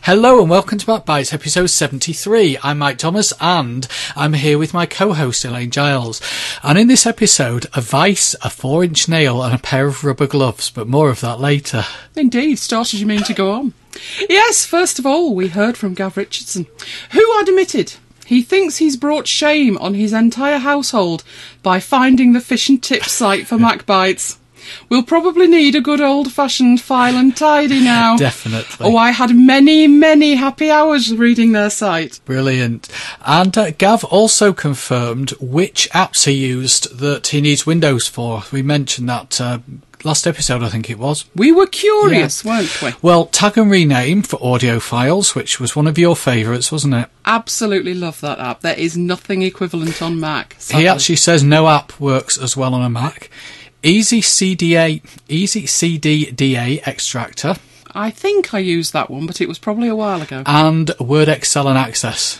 Hello and welcome to Mac Bytes episode 73. I'm Mike Thomas and I'm here with my co-host Elaine Giles. And in this episode, a vice, a 4-inch nail and a pair of rubber gloves, but more of that later. Indeed, started you mean to go on. Yes, first of all, we heard from Gav Richardson, who admitted he thinks he's brought shame on his entire household by finding the Fish and Tips site for Mac Bytes. We'll probably need a good old-fashioned file and tidy now. Definitely. Oh, I had many, many happy hours reading their site. Brilliant. And Gav also confirmed which apps he used that he needs Windows for. We mentioned that last episode, I think it was. We were curious, weren't we? Well, Tag and Rename for audio files, which was one of your favourites, wasn't it? Absolutely love that app. There is nothing equivalent on Mac. Sadly. He actually says no app works as well on a Mac. Easy CDDA extractor. I think I used that one, but it was probably a while ago. And Word, Excel and Access.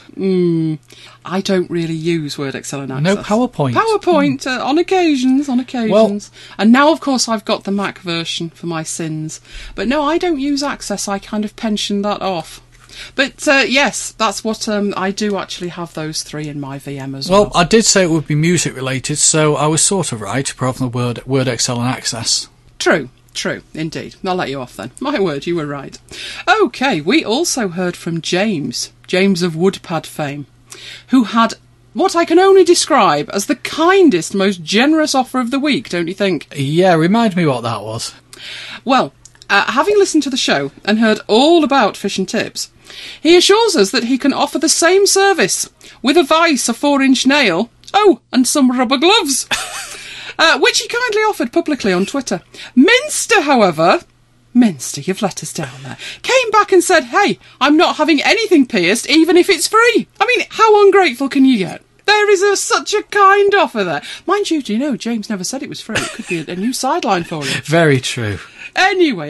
I don't really use Word, Excel and Access. No PowerPoint. PowerPoint, on occasions. Well, and now, of course, I've got the Mac version for my sins. But no, I don't use Access. I kind of pensioned that off. But yes, that's what I do actually have those three in my VM as well. Well, I did say it would be music related, so I was sort of right, apart from the Word, Excel and Access. True, indeed. I'll let you off then. My word, you were right. OK, we also heard from James of Woodpad fame, who had what I can only describe as the kindest, most generous offer of the week, don't you think? Yeah, remind me what that was. Well, having listened to the show and heard all about Fish and Tips, he assures us that he can offer the same service with a vice, a 4-inch nail, and some rubber gloves, which he kindly offered publicly on Twitter. Minster, however, you've let us down there, came back and said, hey, I'm not having anything pierced, even if it's free. I mean, how ungrateful can you get? There is such a kind offer there. Mind you, do you know, James never said it was free. It could be a new sideline for him. Very true. Anyway,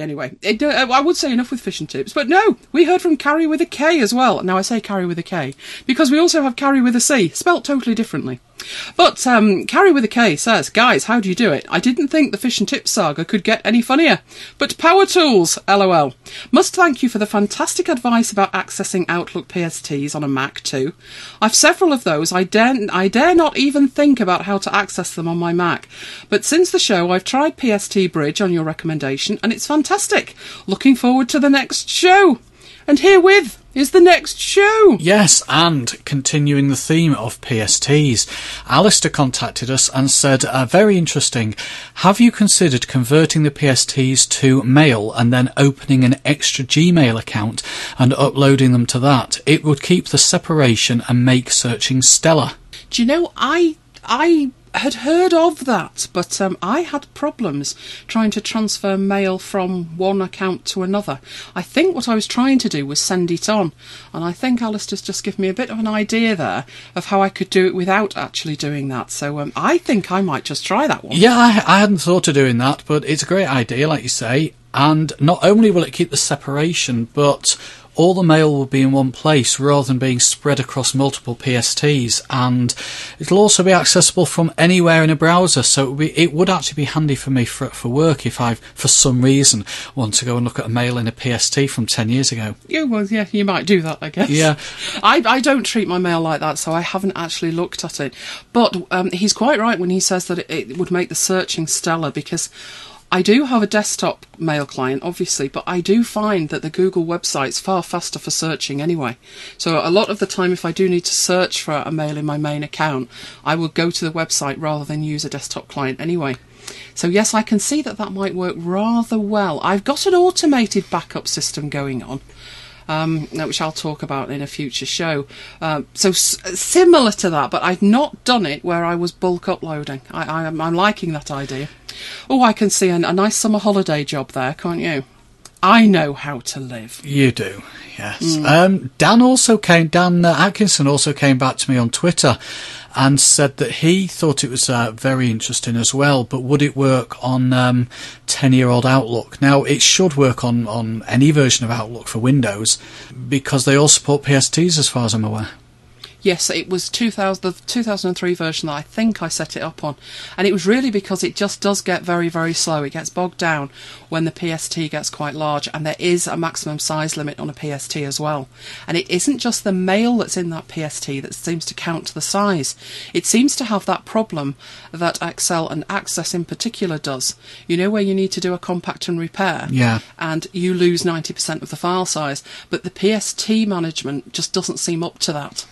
I would say enough with Fish and Tips, but no, we heard from Carrie with a K as well. Now I say Carrie with a K because we also have Carrie with a C, spelt totally differently. But Carrie with a K says, guys, how do you do it? I didn't think the Fish and Tips saga could get any funnier. But power tools, LOL. Must thank you for the fantastic advice about accessing Outlook PSTs on a Mac too. I've several of those. I dare not even think about how to access them on my Mac. But since the show, I've tried PST Bridge on your recommendation, and it's fantastic. Looking forward to the next show. And herewith is the next show. Yes, and continuing the theme of PSTs, Alistair contacted us and said, very interesting, have you considered converting the PSTs to mail and then opening an extra Gmail account and uploading them to that? It would keep the separation and make searching stellar. Do you know, I had heard of that, but I had problems trying to transfer mail from one account to another. I think what I was trying to do was send it on, and I think Alistair's just given me a bit of an idea there of how I could do it without actually doing that. So I think I might just try that one. Yeah, I hadn't thought of doing that, but it's a great idea, like you say, and not only will it keep the separation, but all the mail will be in one place rather than being spread across multiple PSTs, and it'll also be accessible from anywhere in a browser, so it would actually be handy for me for work if I, for some reason, want to go and look at a mail in a PST from 10 years ago. Yeah, well, yeah, you might do that, I guess. Yeah. I don't treat my mail like that, so I haven't actually looked at it. But he's quite right when he says that it would make the searching stellar, because I do have a desktop mail client, obviously, but I do find that the Google website's far faster for searching anyway. So a lot of the time, if I do need to search for a mail in my main account, I will go to the website rather than use a desktop client anyway. So yes, I can see that might work rather well. I've got an automated backup system going on, which I'll talk about in a future show. Similar to that, but I've not done it where I was bulk uploading. I'm liking that idea. Oh, I can see a nice summer holiday job there, can't you? I know how to live. You do, yes. Dan Atkinson also came back to me on Twitter and said that he thought it was very interesting as well, but would it work on 10-year-old Outlook? Now, it should work on any version of Outlook for Windows, because they all support PSTs as far as I'm aware. Yes, it was the 2003 version that I think I set it up on. And it was really because it just does get very, very slow. It gets bogged down when the PST gets quite large, and there is a maximum size limit on a PST as well. And it isn't just the mail that's in that PST that seems to count the size. It seems to have that problem that Excel and Access in particular does. You know, where you need to do a compact and repair, Yeah. and you lose 90% of the file size, but the PST management just doesn't seem up to that.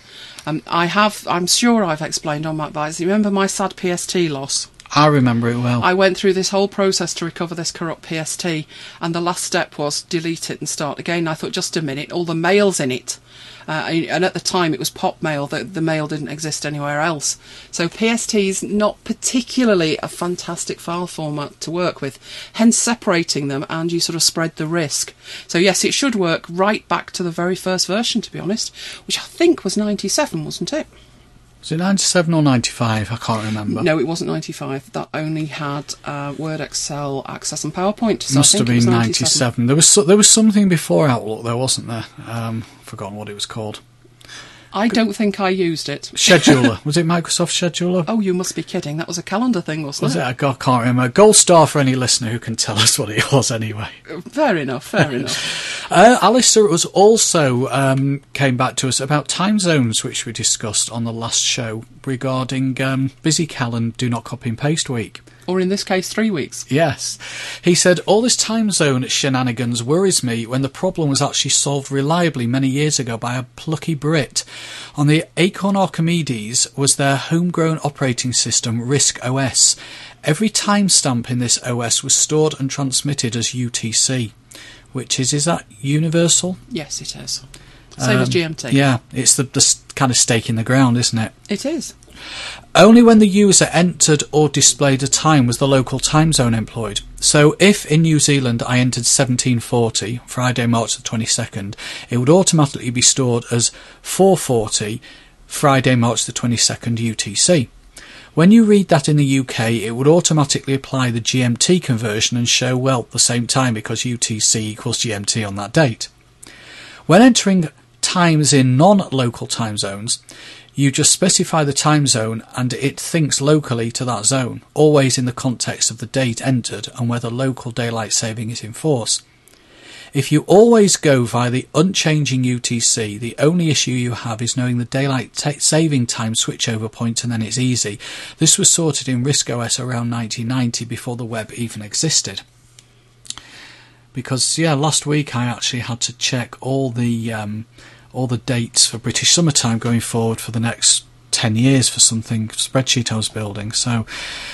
I'm sure I've explained on my advice. You remember my sad PST loss? I remember it well. I went through this whole process to recover this corrupt PST, and the last step was delete it and start again. I thought, just a minute, all the mail's in it. And at the time it was pop mail, the mail didn't exist anywhere else. So PST is not particularly a fantastic file format to work with, hence separating them, and you sort of spread the risk. So yes, it should work right back to the very first version, to be honest, which I think was 97, wasn't it? Was it 97 or 95? I can't remember. No, it wasn't 95. That only had Word, Excel, Access and PowerPoint. So Must I have think been it was 97. There was something before Outlook, though, wasn't there? Forgotten what it was called. I don't think I used it. Scheduler. Was it Microsoft Scheduler? Oh, you must be kidding. That was a calendar thing, wasn't Was it? it? I can't remember. Gold star for any listener who can tell us what it was anyway. Fair enough, fair enough. Alistair was also came back to us about time zones, which we discussed on the last show regarding BusyCal and Do Not Copy and Paste Week. Or in this case, 3 weeks. Yes. He said, all this time zone shenanigans worries me when the problem was actually solved reliably many years ago by a plucky Brit. On the Acorn Archimedes was their homegrown operating system, RISC OS. Every timestamp in this OS was stored and transmitted as UTC, which is that universal? Yes, it is. Same as GMT. Yeah, it's the kind of stake in the ground, isn't it? It is. Only when the user entered or displayed a time was the local time zone employed. So if in New Zealand I entered 1740, Friday, March the 22nd, it would automatically be stored as 440, Friday, March the 22nd UTC. When you read that in the UK, it would automatically apply the GMT conversion and show, well, the same time because UTC equals GMT on that date. When entering times in non-local time zones, you just specify the time zone and it thinks locally to that zone, always in the context of the date entered and whether local daylight saving is in force. If you always go via the unchanging UTC, the only issue you have is knowing the daylight saving time switchover point, and then it's easy. This was sorted in RISC OS around 1990 before the web even existed. Because, yeah, last week I actually had to check all the dates for British summertime going forward for the next 10 years for something spreadsheet I was building. So,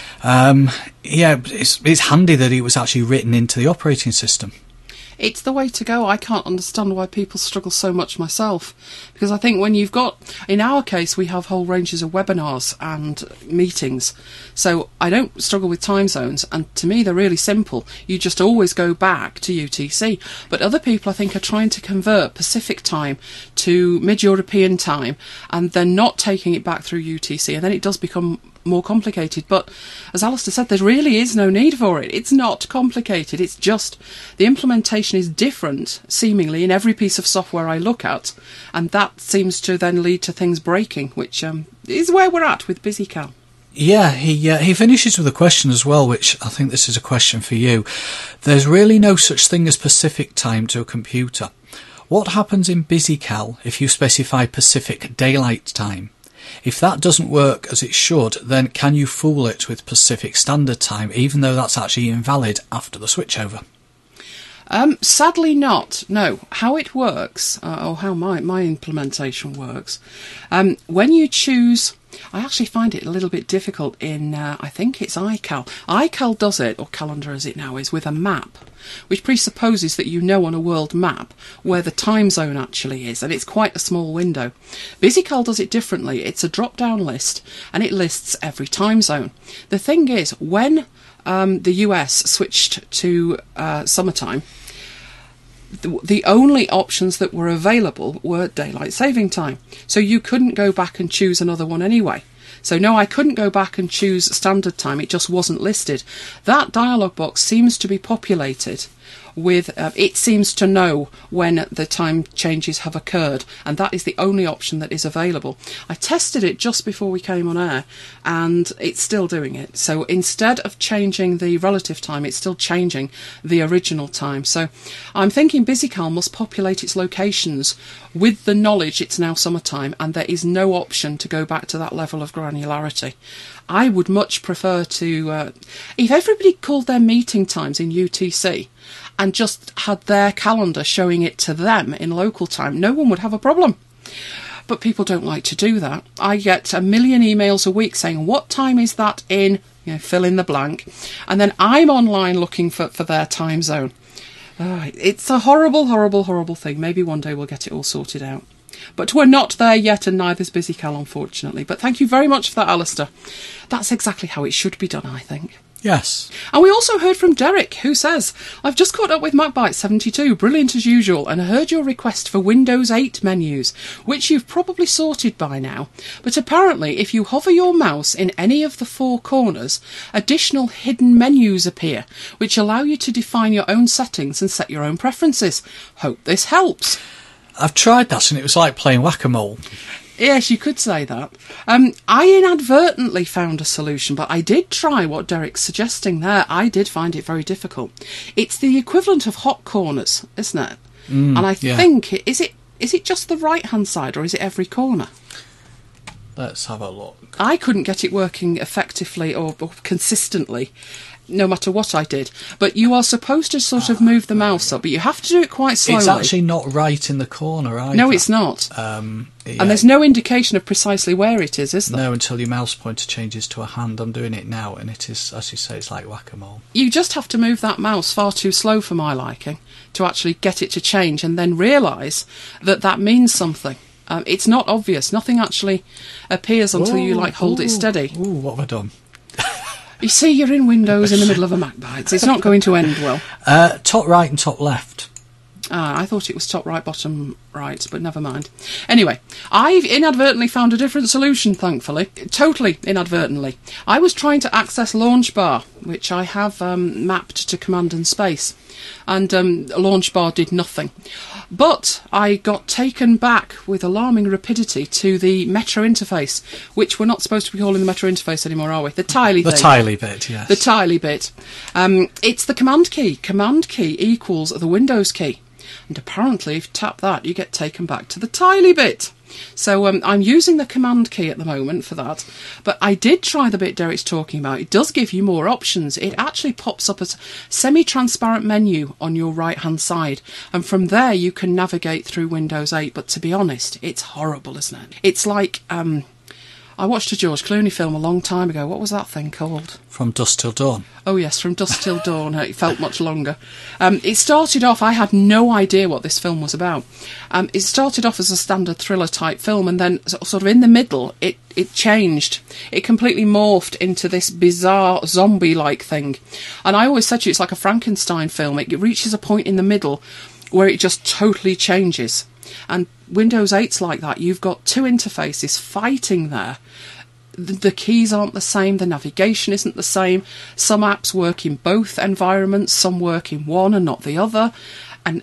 yeah, it's handy that it was actually written into the operating system. It's the way to go. I can't understand why people struggle so much myself. Because I think when you've got, in our case, we have whole ranges of webinars and meetings. So I don't struggle with time zones. And to me, they're really simple. You just always go back to UTC. But other people, I think, are trying to convert Pacific time to mid-European time. And they're not taking it back through UTC. And then it does become more complicated. But as Alistair said, there really is no need for it. It's not complicated. It's just the implementation is different, seemingly, in every piece of software I look at, and that seems to then lead to things breaking, which is where we're at with BusyCal. Yeah, he finishes with a question as well, which I think this is a question for you. There's really no such thing as Pacific time to a computer. What happens in BusyCal if you specify Pacific Daylight Time? If that doesn't work as it should, then can you fool it with Pacific Standard Time, even though that's actually invalid after the switchover? Sadly not, no. How it works, or how my implementation works, when you choose, I actually find it a little bit difficult in, I think it's iCal. iCal does it, or Calendar as it now is, with a map, which presupposes that you know on a world map where the time zone actually is, and it's quite a small window. BusyCal does it differently. It's a drop-down list, and it lists every time zone. The thing is, when the US switched to summertime, the only options that were available were daylight saving time. So you couldn't go back and choose another one anyway. So no, I couldn't go back and choose standard time. It just wasn't listed. That dialog box seems to be populated with it seems to know when the time changes have occurred, and that is the only option that is available. I tested it just before we came on air, and it's still doing it. So instead of changing the relative time, it's still changing the original time. So I'm thinking BusyCal must populate its locations with the knowledge it's now summertime, and there is no option to go back to that level of granularity. I would much prefer to, if everybody called their meeting times in UTC and just had their calendar showing it to them in local time, no one would have a problem. But people don't like to do that. I get a million emails a week saying, what time is that in, fill in the blank. And then I'm online looking for their time zone. It's a horrible, horrible, horrible thing. Maybe one day we'll get it all sorted out. But we're not there yet, and neither's BusyCal, unfortunately. But thank you very much for that, Alistair. That's exactly how it should be done, I think. Yes. And we also heard from Derek, who says, I've just caught up with MacBite 72, brilliant as usual, and heard your request for Windows 8 menus, which you've probably sorted by now. But apparently, if you hover your mouse in any of the four corners, additional hidden menus appear, which allow you to define your own settings and set your own preferences. Hope this helps. I've tried that, and it was like playing whack-a-mole. Yes, you could say that. I inadvertently found a solution, but I did try what Derek's suggesting there. I did find it very difficult. It's the equivalent of hot corners, isn't it? And I think, is it just the right-hand side, or is it every corner? Let's have a look. I couldn't get it working effectively or consistently, no matter what I did. But you are supposed to sort of move the mouse up, but you have to do it quite slowly. It's actually not right in the corner either. No, it's not. Yeah. And there's no indication of precisely where it is there? No, until your mouse pointer changes to a hand. I'm doing it now, and it is, as you say, it's like whack-a-mole. You just have to move that mouse far too slow for my liking to actually get it to change, and then realise that that means something. It's not obvious. Nothing actually appears until you hold it steady. Ooh, what have I done? You see, you're in Windows in the middle of a MacBite. It's not going to end well. Top right and top left. I thought it was top right, bottom right, but never mind. Anyway, I've inadvertently found a different solution, thankfully. Totally inadvertently. I was trying to access Launch Bar, which I have mapped to Command and Space, and Launch Bar did nothing. But I got taken back with alarming rapidity to the Metro interface, which we're not supposed to be calling the Metro interface anymore, are we? The tiley thing. The tiley bit, yes. The tiley bit. It's the command key. Command key equals the Windows key. And apparently, if you tap that, you get taken back to the tiley bit. So I'm using the command key at the moment for that. But I did try the bit Derek's talking about. It does give you more options. It actually pops up as a semi-transparent menu on your right-hand side. And from there, you can navigate through Windows 8. But to be honest, it's horrible, isn't it? It's like... I watched a George Clooney film a long time ago. What was that thing called? From Dusk Till Dawn. Oh, yes, From Dusk Till Dawn. It felt much longer. It started off, I had no idea what this film was about. It started off as a standard thriller-type film, and then sort of in the middle, it changed. It completely morphed into this bizarre zombie-like thing. And I always said to you, it's like a Frankenstein film. It reaches a point in the middle where it just totally changes. And Windows 8's like that. You've got two interfaces fighting there. The keys aren't the same, the navigation isn't the same. Some apps work in both environments, some work in one and not the other. And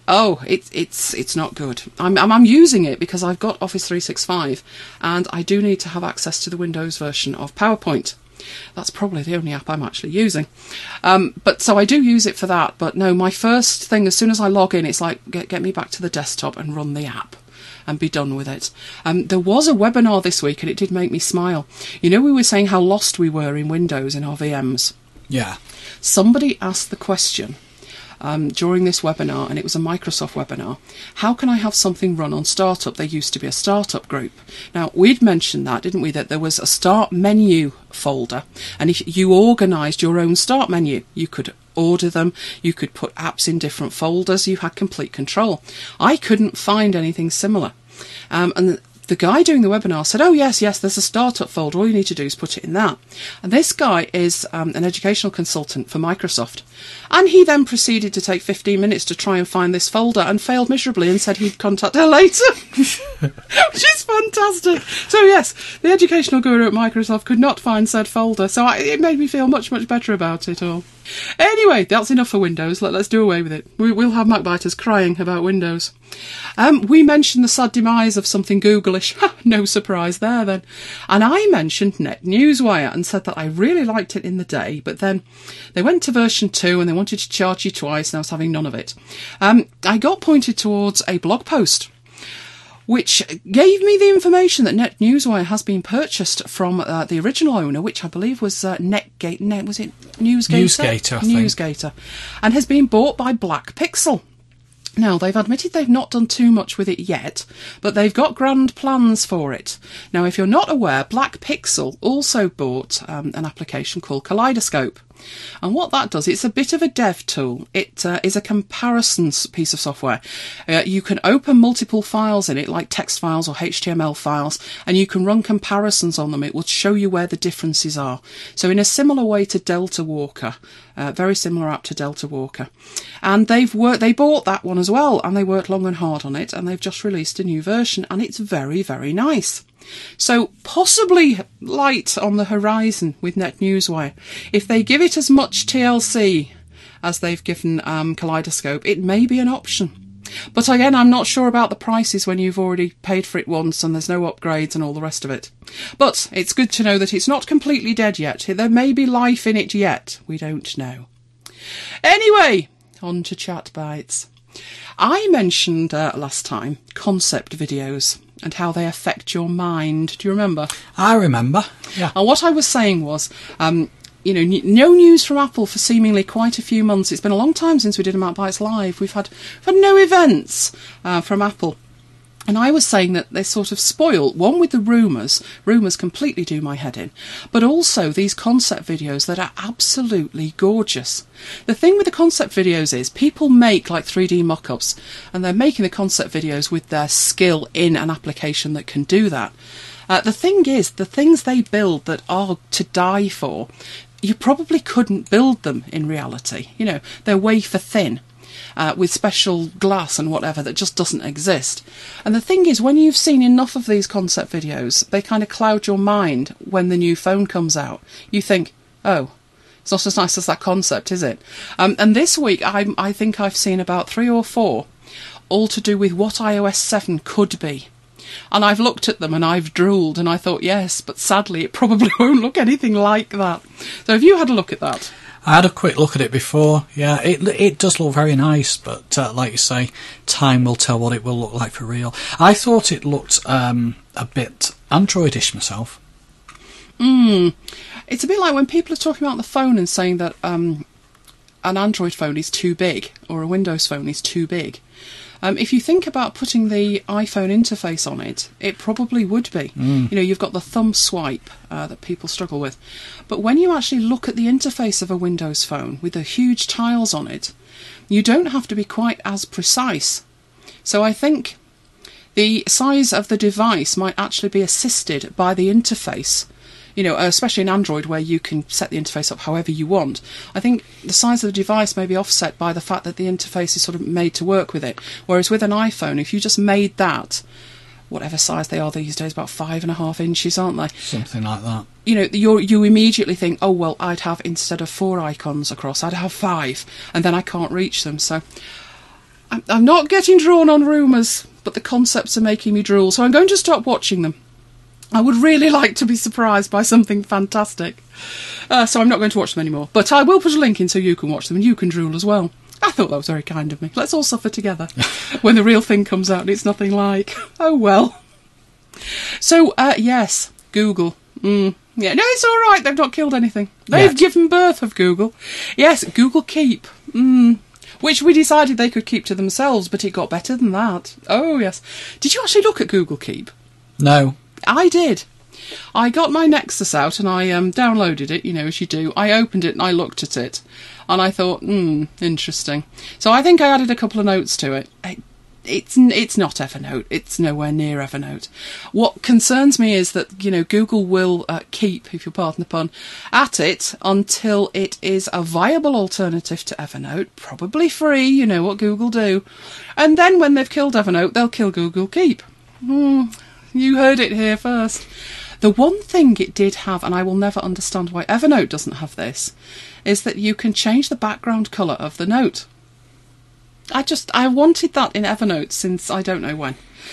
it's not good. I'm using it because I've got Office 365 and I do need to have access to the Windows version of PowerPoint. That's probably the only app I'm actually using. But so I do use it for that. But no, my first thing, as soon as I log in, it's like, get me back to the desktop and run the app and be done with it. There was a webinar this week and it did make me smile. You know, we were saying how lost we were in Windows in our VMs. Yeah. Somebody asked the question during this webinar, and it was a Microsoft webinar, how can I have something run on Startup? There used to be a Startup group. Now, we'd mentioned that, didn't we, that there was a Start menu folder, and if you organised your own Start menu, you could order them, you could put apps in different folders, you had complete control. I couldn't find anything similar. And the guy doing the webinar said, oh, yes, there's a startup folder. All you need to do is put it in that. And this guy is an educational consultant for Microsoft. And he then proceeded to take 15 minutes to try and find this folder and failed miserably and said he'd contact her later, which is fantastic. So, yes, the educational guru at Microsoft could not find said folder. So it made me feel much, much better about it all. Anyway, that's enough for Windows. Let's do away with it. We'll have MacBiters crying about Windows. We mentioned the sad demise of something Googlish. No surprise there then. And I mentioned NetNewsWire and said that I really liked it in the day, but then they went to version 2 and they wanted to charge you twice and I was having none of it. I got pointed towards a blog post which gave me the information that NetNewsWire has been purchased from the original owner, which I believe was Netgate. Was it Newsgater? Newsgater, I think. Newsgater, and has been bought by Black Pixel. Now, they've admitted they've not done too much with it yet, but they've got grand plans for it. Now, if you're not aware, Black Pixel also bought an application called Kaleidoscope. And what that does, it's a bit of a dev tool. It is a comparisons piece of software. You can open multiple files in it, like text files or HTML files, and you can run comparisons on them. It will show you where the differences are. So in a similar way to Delta Walker, very similar app to Delta Walker. And they bought that one as well, and they worked long and hard on it, and they've just released a new version, and it's very, very nice. So possibly light on the horizon with NetNewsWire. If they give it as much TLC as they've given Kaleidoscope, it may be an option. But again, I'm not sure about the prices when you've already paid for it once and there's no upgrades and all the rest of it. But it's good to know that it's not completely dead yet. There may be life in it yet. We don't know. Anyway, on to Chat Bytes. I mentioned last time concept videos and how they affect your mind. Do you remember? I remember, yeah. And what I was saying was, no news from Apple for seemingly quite a few months. It's been a long time since we did a MacBites Live. We've had no events from Apple. And I was saying that they sort of spoil, one with the rumours. Rumours completely do my head in. But also these concept videos that are absolutely gorgeous. The thing with the concept videos is people make like 3D mock-ups and they're making the concept videos with their skill in an application that can do that. The thing is, the things they build that are to die for, you probably couldn't build them in reality. You know, they're wafer thin. With special glass and whatever that just doesn't exist. And the thing is, when you've seen enough of these concept videos, they kind of cloud your mind when the new phone comes out. You think, oh, it's not as nice as that concept, is it? And this week, I think I've seen about 3 or 4, all to do with what iOS 7 could be. And I've looked at them and I've drooled and I thought, yes, but sadly it probably won't look anything like that. So have you had a look at that? I had a quick look at it before. Yeah, it does look very nice, but like you say, time will tell what it will look like for real. I thought it looked a bit Androidish myself. It's a bit like when people are talking about the phone and saying that an Android phone is too big or a Windows phone is too big. If you think about putting the iPhone interface on it, it probably would be. You know, you've got the thumb swipe that people struggle with. But when you actually look at the interface of a Windows phone with the huge tiles on it, you don't have to be quite as precise. So I think the size of the device might actually be assisted by the interface. You know, especially in Android where you can set the interface up however you want. I think the size of the device may be offset by the fact that the interface is sort of made to work with it. Whereas with an iPhone, if you just made that, whatever size they are these days, about 5.5 inches, aren't they? Something like that. You know, you immediately think, oh, well, I'd have, instead of 4 icons across, I'd have 5, and then I can't reach them. So I'm not getting drawn on rumours, but the concepts are making me drool, so I'm going to stop watching them. I would really like to be surprised by something fantastic. So I'm not going to watch them anymore. But I will put a link in so you can watch them and you can drool as well. I thought that was very kind of me. Let's all suffer together when the real thing comes out and it's nothing like. Oh, well. So, yes, Google. Yeah, no, it's all right. They've not killed anything. They've given birth of Google. Yes, Google Keep. Which we decided they could keep to themselves, but it got better than that. Oh, yes. Did you actually look at Google Keep? No. I did. I got my Nexus out and I downloaded it, you know, as you do. I opened it and I looked at it and I thought, interesting. So I think I added a couple of notes to it. It's not Evernote. It's nowhere near Evernote. What concerns me is that, you know, Google will keep, if you'll pardon the pun, at it until it is a viable alternative to Evernote, probably free, you know what Google do. And then when they've killed Evernote, they'll kill Google Keep. You heard it here first. The one thing it did have, and I will never understand why Evernote doesn't have this, is that you can change the background colour of the note. I wanted that in Evernote since I don't know when.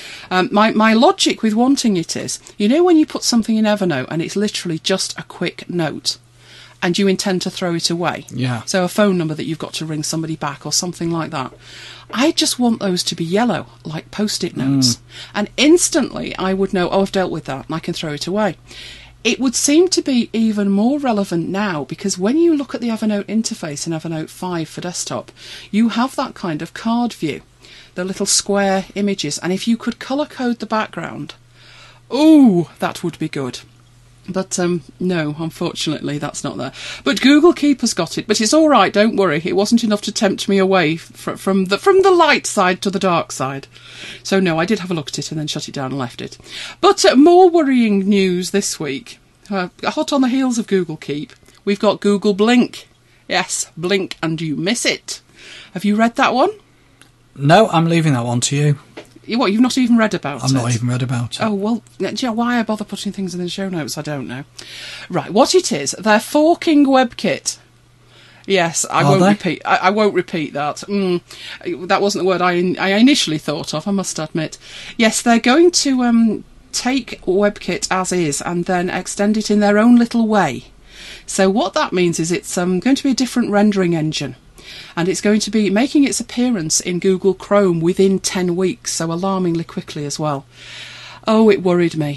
My logic with wanting it is, you know when you put something in Evernote and it's literally just a quick note and you intend to throw it away. Yeah. So a phone number that you've got to ring somebody back or something like that. I just want those to be yellow, like Post-it notes. And instantly I would know, I've dealt with that and I can throw it away. It would seem to be even more relevant now because when you look at the Evernote interface in Evernote 5 for desktop, you have that kind of card view, the little square images, and if you could colour code the background, ooh, that would be good. But no, unfortunately, that's not there. But Google Keep has got it. But it's all right, don't worry. It wasn't enough to tempt me away from the light side to the dark side. So no, I did have a look at it and then shut it down and left it. But more worrying news this week. Hot on the heels of Google Keep, we've got Google Blink. Yes, Blink and you miss it. Have you read that one? No, I'm leaving that one to you. What, you've not even read about it? I've not even read about it. Oh, well, do you know why I bother putting things in the show notes? I don't know. Right, what it is, they're forking WebKit. Yes, I won't repeat that. That wasn't the word I initially thought of, I must admit. Yes, they're going to take WebKit as is and then extend it in their own little way. So what that means is it's going to be a different rendering engine. And it's going to be making its appearance in Google Chrome within 10 weeks, so alarmingly quickly as well. Oh, it worried me.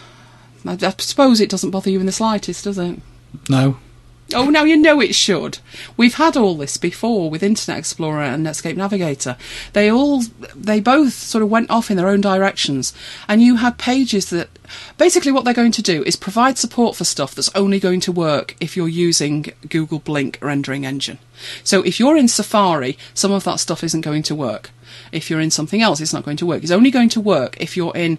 I suppose it doesn't bother you in the slightest, does it? No. Oh, now you know it should. We've had all this before with Internet Explorer and Netscape Navigator. They both sort of went off in their own directions, and you had pages that basically what they're going to do is provide support for stuff that's only going to work if you're using Google Blink rendering engine. So if you're in Safari, some of that stuff isn't going to work. If you're in something else, it's not going to work. It's only going to work if you're in,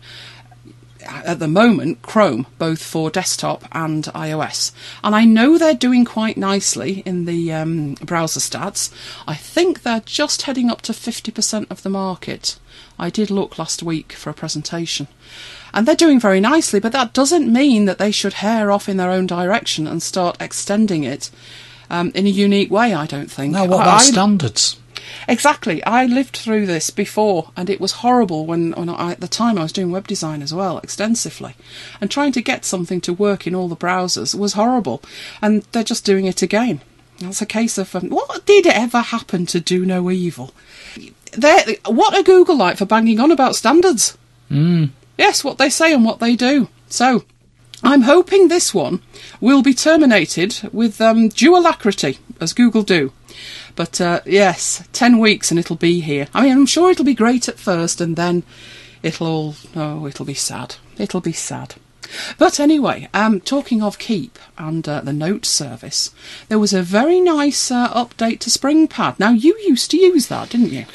at the moment, Chrome, both for desktop and iOS. And I know they're doing quite nicely in the browser stats. I think they're just heading up to 50% of the market. I did look last week for a presentation. And they're doing very nicely, but that doesn't mean that they should hare off in their own direction and start extending it in a unique way, I don't think. No, what about standards? Exactly. I lived through this before, and it was horrible when at the time I was doing web design as well, extensively. And trying to get something to work in all the browsers was horrible. And they're just doing it again. That's a case of, what did ever happen to Do No Evil? What are Google like for banging on about standards? Yes, what they say and what they do. So, I'm hoping this one will be terminated with due alacrity, as Google do. But yes, 10 weeks and it'll be here. I mean, I'm sure it'll be great at first and then it'll be sad. It'll be sad. But anyway, talking of Keep and the Note service, there was a very nice update to SpringPad. Now, you used to use that, didn't you?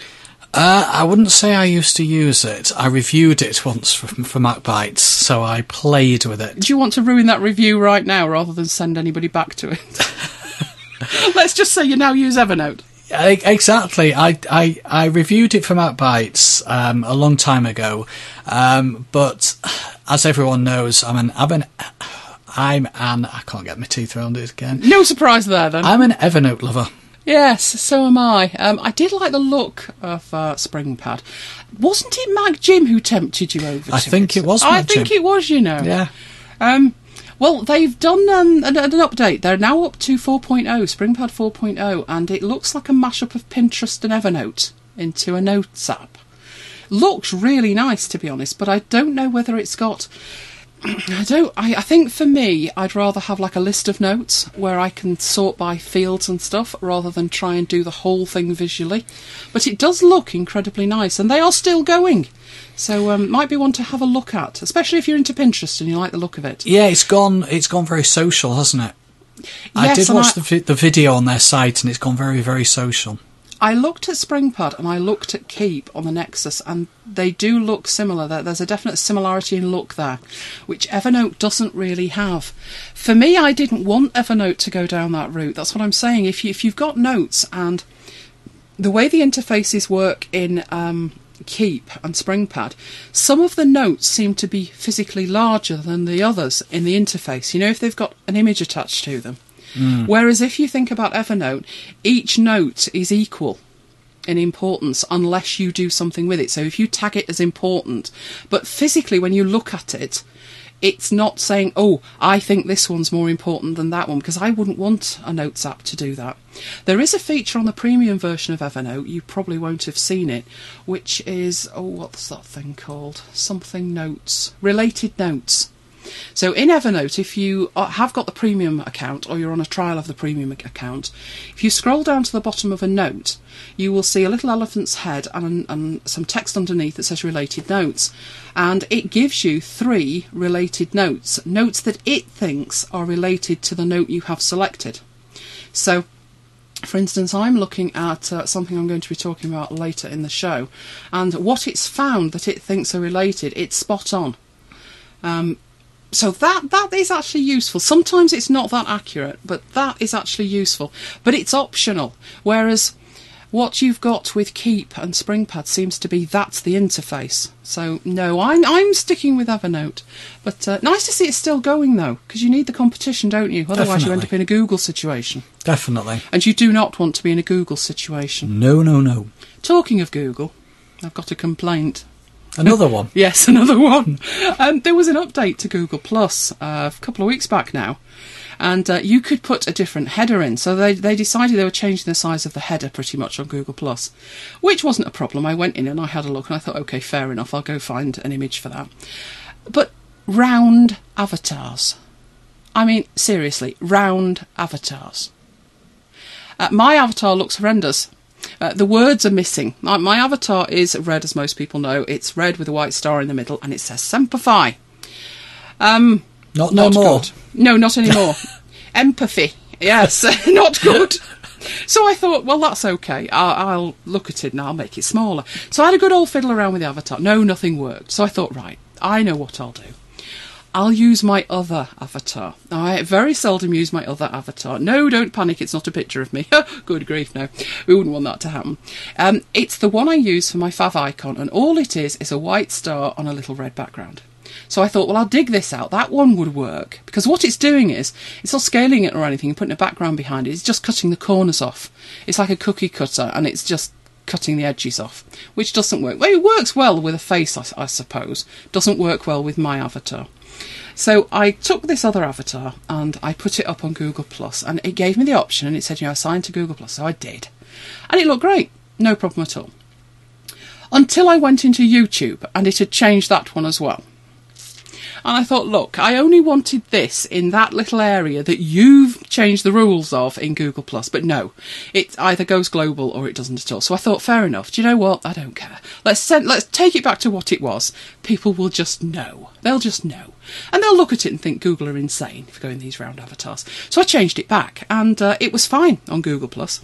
I wouldn't say I used to use it. I reviewed it once for MacBytes, so I played with it. Do you want to ruin that review right now rather than send anybody back to it? Let's just say you now use Evernote. Exactly. I reviewed it for MacBytes a long time ago, but as everyone knows, I can't get my teeth around it again. No surprise there, then. I'm an Evernote lover. Yes, so am I. I did like the look of SpringPad. Wasn't it Mac Jim who tempted you over to it? I think it was Mac Jim. I think it was, you know. Yeah. Well, they've done an update. They're now up to 4.0, SpringPad 4.0, and it looks like a mashup of Pinterest and Evernote into a Notes app. Looks really nice, to be honest, but I don't know whether it's got... I think for me, I'd rather have like a list of notes where I can sort by fields and stuff rather than try and do the whole thing visually. But it does look incredibly nice, and they are still going. So might be one to have a look at, especially if you're into Pinterest and you like the look of it. Yeah, it's gone very social, hasn't it? Yes, I did watch the video on their site, and it's gone very, very social. I looked at SpringPad and I looked at Keep on the Nexus, and they do look similar. There's a definite similarity in look there, which Evernote doesn't really have. For me, I didn't want Evernote to go down that route. That's what I'm saying. If you've got notes and the way the interfaces work in Keep and SpringPad, some of the notes seem to be physically larger than the others in the interface, if they've got an image attached to them. Whereas if you think about Evernote, each note is equal in importance unless you do something with it. So if you tag it as important, but physically when you look at it, it's not saying, oh, I think this one's more important than that one, because I wouldn't want a Notes app to do that. There is a feature on the premium version of Evernote, you probably won't have seen it, which is, what's that thing called? Something Notes. Related Notes. So in Evernote, if you have got the premium account or you're on a trial of the premium account, if you scroll down to the bottom of a note, you will see a little elephant's head and some text underneath that says related notes. And it gives you 3 related notes that it thinks are related to the note you have selected. So, for instance, I'm looking at something I'm going to be talking about later in the show, and what it's found that it thinks are related, it's spot on. So that is actually useful. Sometimes it's not that accurate, but that is actually useful. But it's optional. Whereas what you've got with Keep and SpringPad seems to be that's the interface. So no, I'm sticking with Evernote. But nice to see it's still going though, because you need the competition, don't you? Otherwise Definitely. you end up in a Google situation. Definitely. And you do not want to be in a Google situation. No. Talking of Google, I've got a complaint. Another one. Yes, another one. There was an update to Google Plus a couple of weeks back now, and you could put a different header in. So they decided they were changing the size of the header pretty much on Google Plus, which wasn't a problem. I went in and I had a look and I thought, okay, fair enough, I'll go find an image for that. But round avatars. I mean, seriously, round avatars. My avatar looks horrendous. The words are missing. My avatar is red, as most people know. It's red with a white star in the middle, and it says Semper Fi. Not no more. Good. No, not anymore. Empathy. Yes, not good. So I thought, well, that's okay. I'll look at it and I'll make it smaller. So I had a good old fiddle around with the avatar. No, nothing worked. So I thought, right, I know what I'll do. I'll use my other avatar. Now, I very seldom use my other avatar. No, don't panic, it's not a picture of me. Good grief, no. We wouldn't want that to happen. It's the one I use for my fav icon, and all it is a white star on a little red background. So I thought, well, I'll dig this out. That one would work. Because what it's doing is, it's not scaling it or anything, putting a background behind it. It's just cutting the corners off. It's like a cookie cutter, and it's just cutting the edges off, which doesn't work. Well, it works well with a face, I suppose. Doesn't work well with my avatar. So I took this other avatar and I put it up on Google Plus, and it gave me the option, and it said, assign to Google Plus. So I did. And it looked great. No problem at all. Until I went into YouTube and it had changed that one as well. And I thought, look, I only wanted this in that little area that you've changed the rules of in Google+, but no, it either goes global or it doesn't at all. So I thought, fair enough. Do you know what? I don't care. Let's take it back to what it was. People will just know. They'll just know. And they'll look at it and think Google are insane for going these round avatars. So I changed it back, and it was fine on Google+.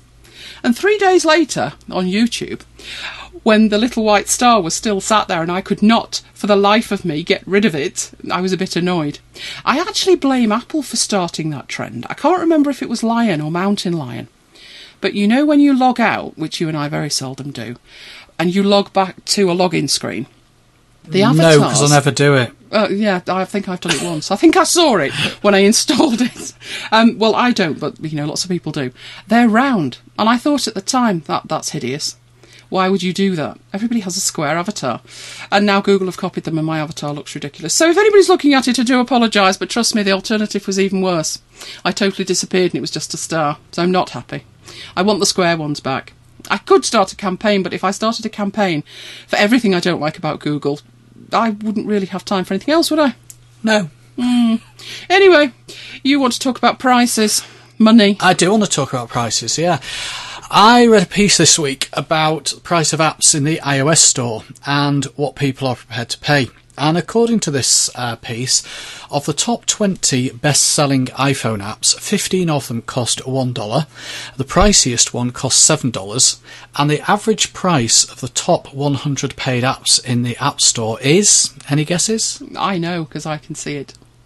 And 3 days later, on YouTube, when the little white star was still sat there and I could not, for the life of me, get rid of it, I was a bit annoyed. I actually blame Apple for starting that trend. I can't remember if it was Lion or Mountain Lion. But you know when you log out, which you and I very seldom do, and you log back to a login screen, the avatars... No, because I never do it. Yeah, I think I've done it once. I think I saw it when I installed it. Well, I don't, but lots of people do. They're round, and I thought at the time that's hideous. Why would you do that? Everybody has a square avatar, and now Google have copied them, and my avatar looks ridiculous. So if anybody's looking at it, I do apologise, but trust me, the alternative was even worse. I totally disappeared, and it was just a star. So I'm not happy. I want the square ones back. I could start a campaign, but if I started a campaign for everything I don't like about Google, I wouldn't really have time for anything else, would I? No. Anyway, you want to talk about prices, money. I do want to talk about prices, yeah. I read a piece this week about the price of apps in the iOS store and what people are prepared to pay. And according to this piece, of the top 20 best-selling iPhone apps, 15 of them cost $1, the priciest one costs $7, and the average price of the top 100 paid apps in the App Store is, any guesses? I know, because I can see it.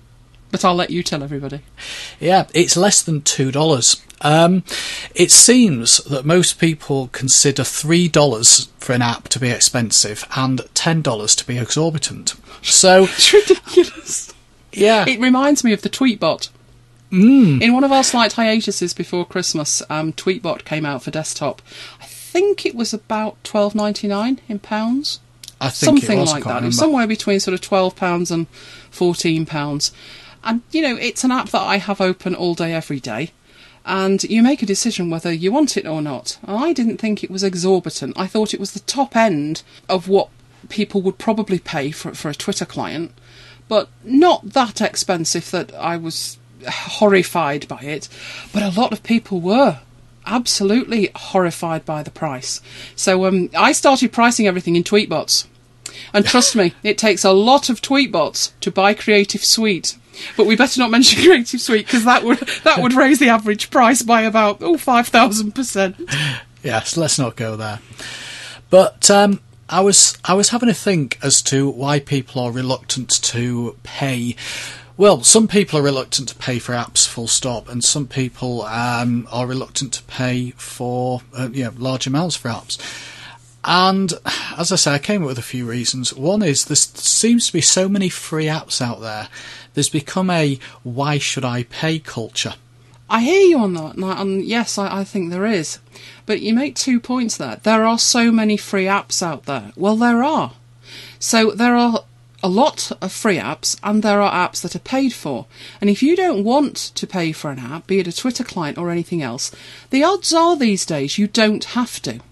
But I'll let you tell everybody. Yeah, it's less than $2. It seems that most people consider $3 for an app to be expensive and $10 to be exorbitant. So It's ridiculous. yeah, It reminds me of the Tweetbot. In one of our slight hiatuses before Christmas, Tweetbot came out for desktop. I think it was about $12.99 in pounds. I think Something it was, like I can't that. It was remember. somewhere between sort of £12 and £14. And, you know, it's an app that I have open all day, every day. And you make a decision whether you want it or not. And I didn't think it was exorbitant. I thought it was the top end of what people would probably pay for a Twitter client. But not that expensive that I was horrified by it. But a lot of people were absolutely horrified by the price. So I started pricing everything in Tweetbots. And trust me, it takes a lot of Tweetbots to buy Creative Suite. But we better not mention Creative Suite because that would raise the average price by about 5,000%. Yes, let's not go there. But I was having a think as to why people are reluctant to pay. Well, some people are reluctant to pay for apps full stop, and some people are reluctant to pay for large amounts for apps. And as I say, I came up with a few reasons. One is there seems to be so many free apps out there. There's become a why should I pay culture. I hear you on that, and yes, I think there is. But you make 2 points there. There are so many free apps out there. Well, there are. So there are a lot of free apps, and there are apps that are paid for. And if you don't want to pay for an app, be it a Twitter client or anything else, the odds are these days you don't have to.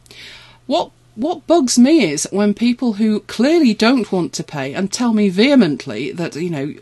What bugs me is when people who clearly don't want to pay and tell me vehemently that,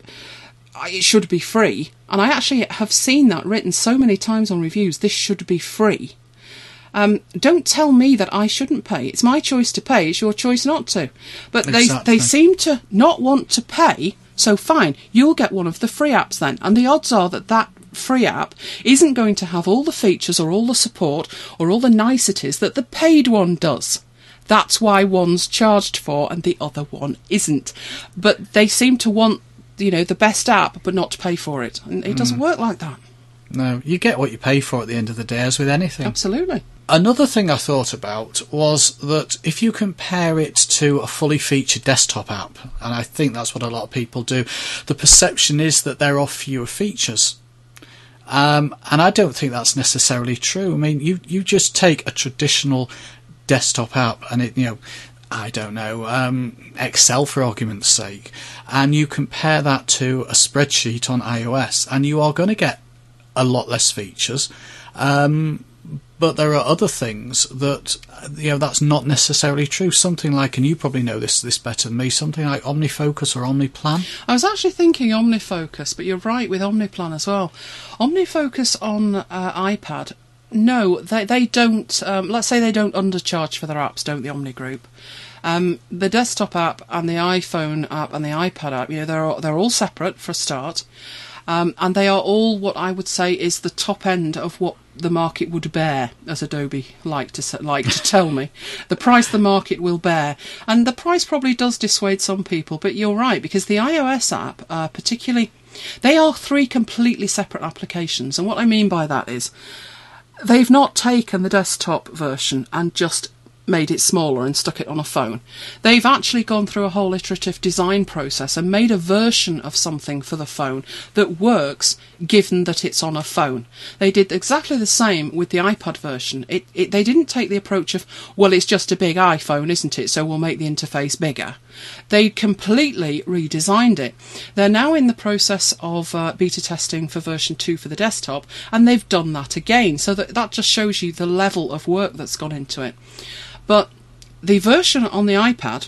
it should be free, and I actually have seen that written so many times on reviews, this should be free. Don't tell me that I shouldn't pay. It's my choice to pay, it's your choice not to. But Exactly. they seem to not want to pay, so fine, you'll get one of the free apps then. And the odds are that free app isn't going to have all the features or all the support or all the niceties that the paid one does. That's why one's charged for and the other one isn't. But they seem to want, the best app but not to pay for it. And it doesn't work like that. No, you get what you pay for at the end of the day, as with anything. Absolutely. Another thing I thought about was that if you compare it to a fully featured desktop app, and I think that's what a lot of people do, the perception is that there are fewer features. And I don't think that's necessarily true. I mean, you just take a traditional desktop app and Excel for argument's sake, and you compare that to a spreadsheet on iOS, and you are going to get a lot less features. But there are other things that, that's not necessarily true. Something like, and you probably know this better than me, something like OmniFocus or OmniPlan. I was actually thinking OmniFocus, but you're right with OmniPlan as well. OmniFocus on iPad, no, they don't, let's say they don't undercharge for their apps, don't the Omni Group? The desktop app and the iPhone app and the iPad app, they're all separate for a start. And they are all what I would say is the top end of what the market would bear, as Adobe like to tell me. The price the market will bear. And the price probably does dissuade some people, but you're right, because the iOS app, particularly, they are 3 completely separate applications. And what I mean by that is they've not taken the desktop version and just made it smaller and stuck it on a phone. They've actually gone through a whole iterative design process and made a version of something for the phone that works given that it's on a phone. They did exactly the same with the iPad version. They didn't take the approach of, well, it's just a big iPhone, isn't it, so we'll make the interface bigger. They completely redesigned it. They're now in the process of beta testing for version 2 for the desktop, and they've done that again. So that just shows you the level of work that's gone into it. But the version on the iPad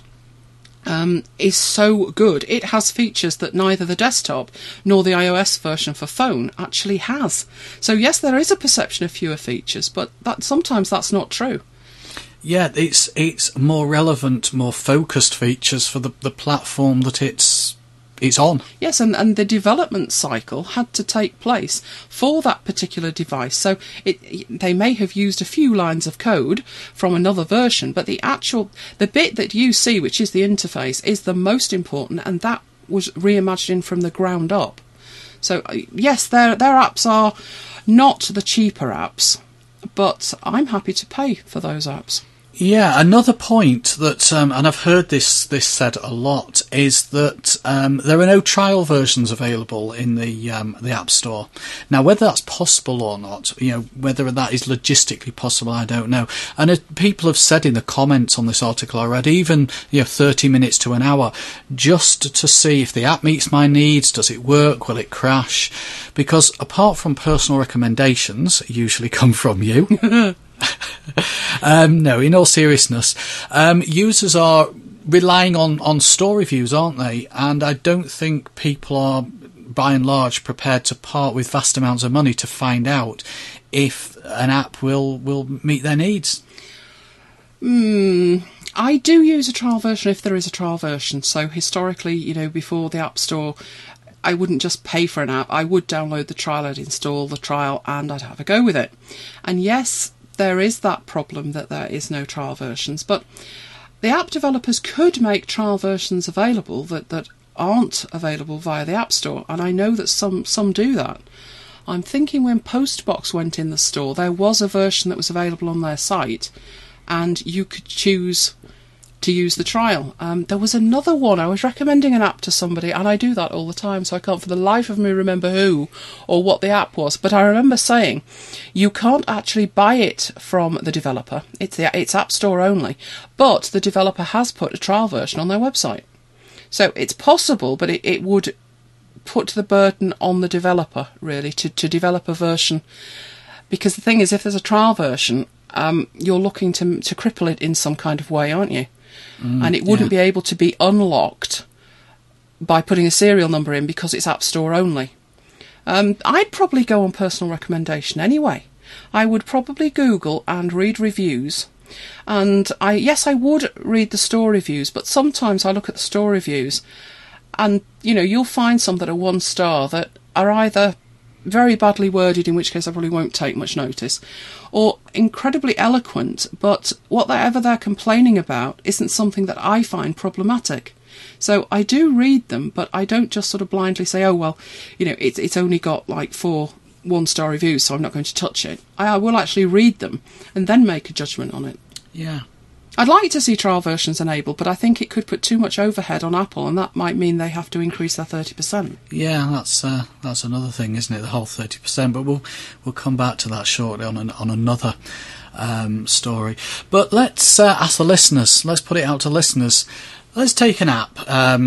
is so good. It has features that neither the desktop nor the iOS version for phone actually has. So yes, there is a perception of fewer features, but sometimes that's not true. Yeah, it's more relevant, more focused features for the platform that it's on. Yes, and the development cycle had to take place for that particular device. So they may have used a few lines of code from another version, but the bit that you see, which is the interface, is the most important, and that was reimagined from the ground up. So yes, their apps are not the cheaper apps, but I'm happy to pay for those apps. Yeah, another point that, and I've heard this said a lot, is that there are no trial versions available in the App Store. Now, whether that's possible or not, whether that is logistically possible, I don't know. And people have said in the comments on this article I read, even 30 minutes to an hour, just to see if the app meets my needs, does it work, will it crash? Because apart from personal recommendations, usually come from you. No, in all seriousness, users are relying on store reviews, aren't they? And I don't think people are, by and large, prepared to part with vast amounts of money to find out if an app will meet their needs. I do use a trial version if there is a trial version. So historically, before the App Store, I wouldn't just pay for an app. I would download the trial, I'd install the trial, and I'd have a go with it. And yes, there is that problem that there is no trial versions, but the app developers could make trial versions available that aren't available via the App Store, and I know that some do that. I'm thinking when Postbox went in the store, there was a version that was available on their site, and you could choose to use the trial. There was another one. I was recommending an app to somebody, and I do that all the time, so I can't for the life of me remember who or what the app was, but I remember saying you can't actually buy it from the developer. It's App Store only, but the developer has put a trial version on their website. So it's possible, but it would put the burden on the developer, really, to develop a version. Because the thing is, if there's a trial version, you're looking to cripple it in some kind of way, aren't you? And it wouldn't be able to be unlocked by putting a serial number in because it's App Store only. I'd probably go on personal recommendation anyway. I would probably Google and read reviews. And I would read the store reviews, but sometimes I look at the store reviews and, you'll find some that are 1 star that are either very badly worded, in which case I probably won't take much notice, or incredibly eloquent, but whatever they're complaining about isn't something that I find problematic. So I do read them, but I don't just sort of blindly say, oh, well, it's only got like 4 1-star reviews, so I'm not going to touch it. I will actually read them and then make a judgment on it. Yeah. I'd like to see trial versions enabled, but I think it could put too much overhead on Apple, and that might mean they have to increase their 30%. Yeah, that's another thing, isn't it? The whole 30%. But we'll come back to that shortly on another story. But let's ask the listeners. Let's put it out to listeners. Let's take an app.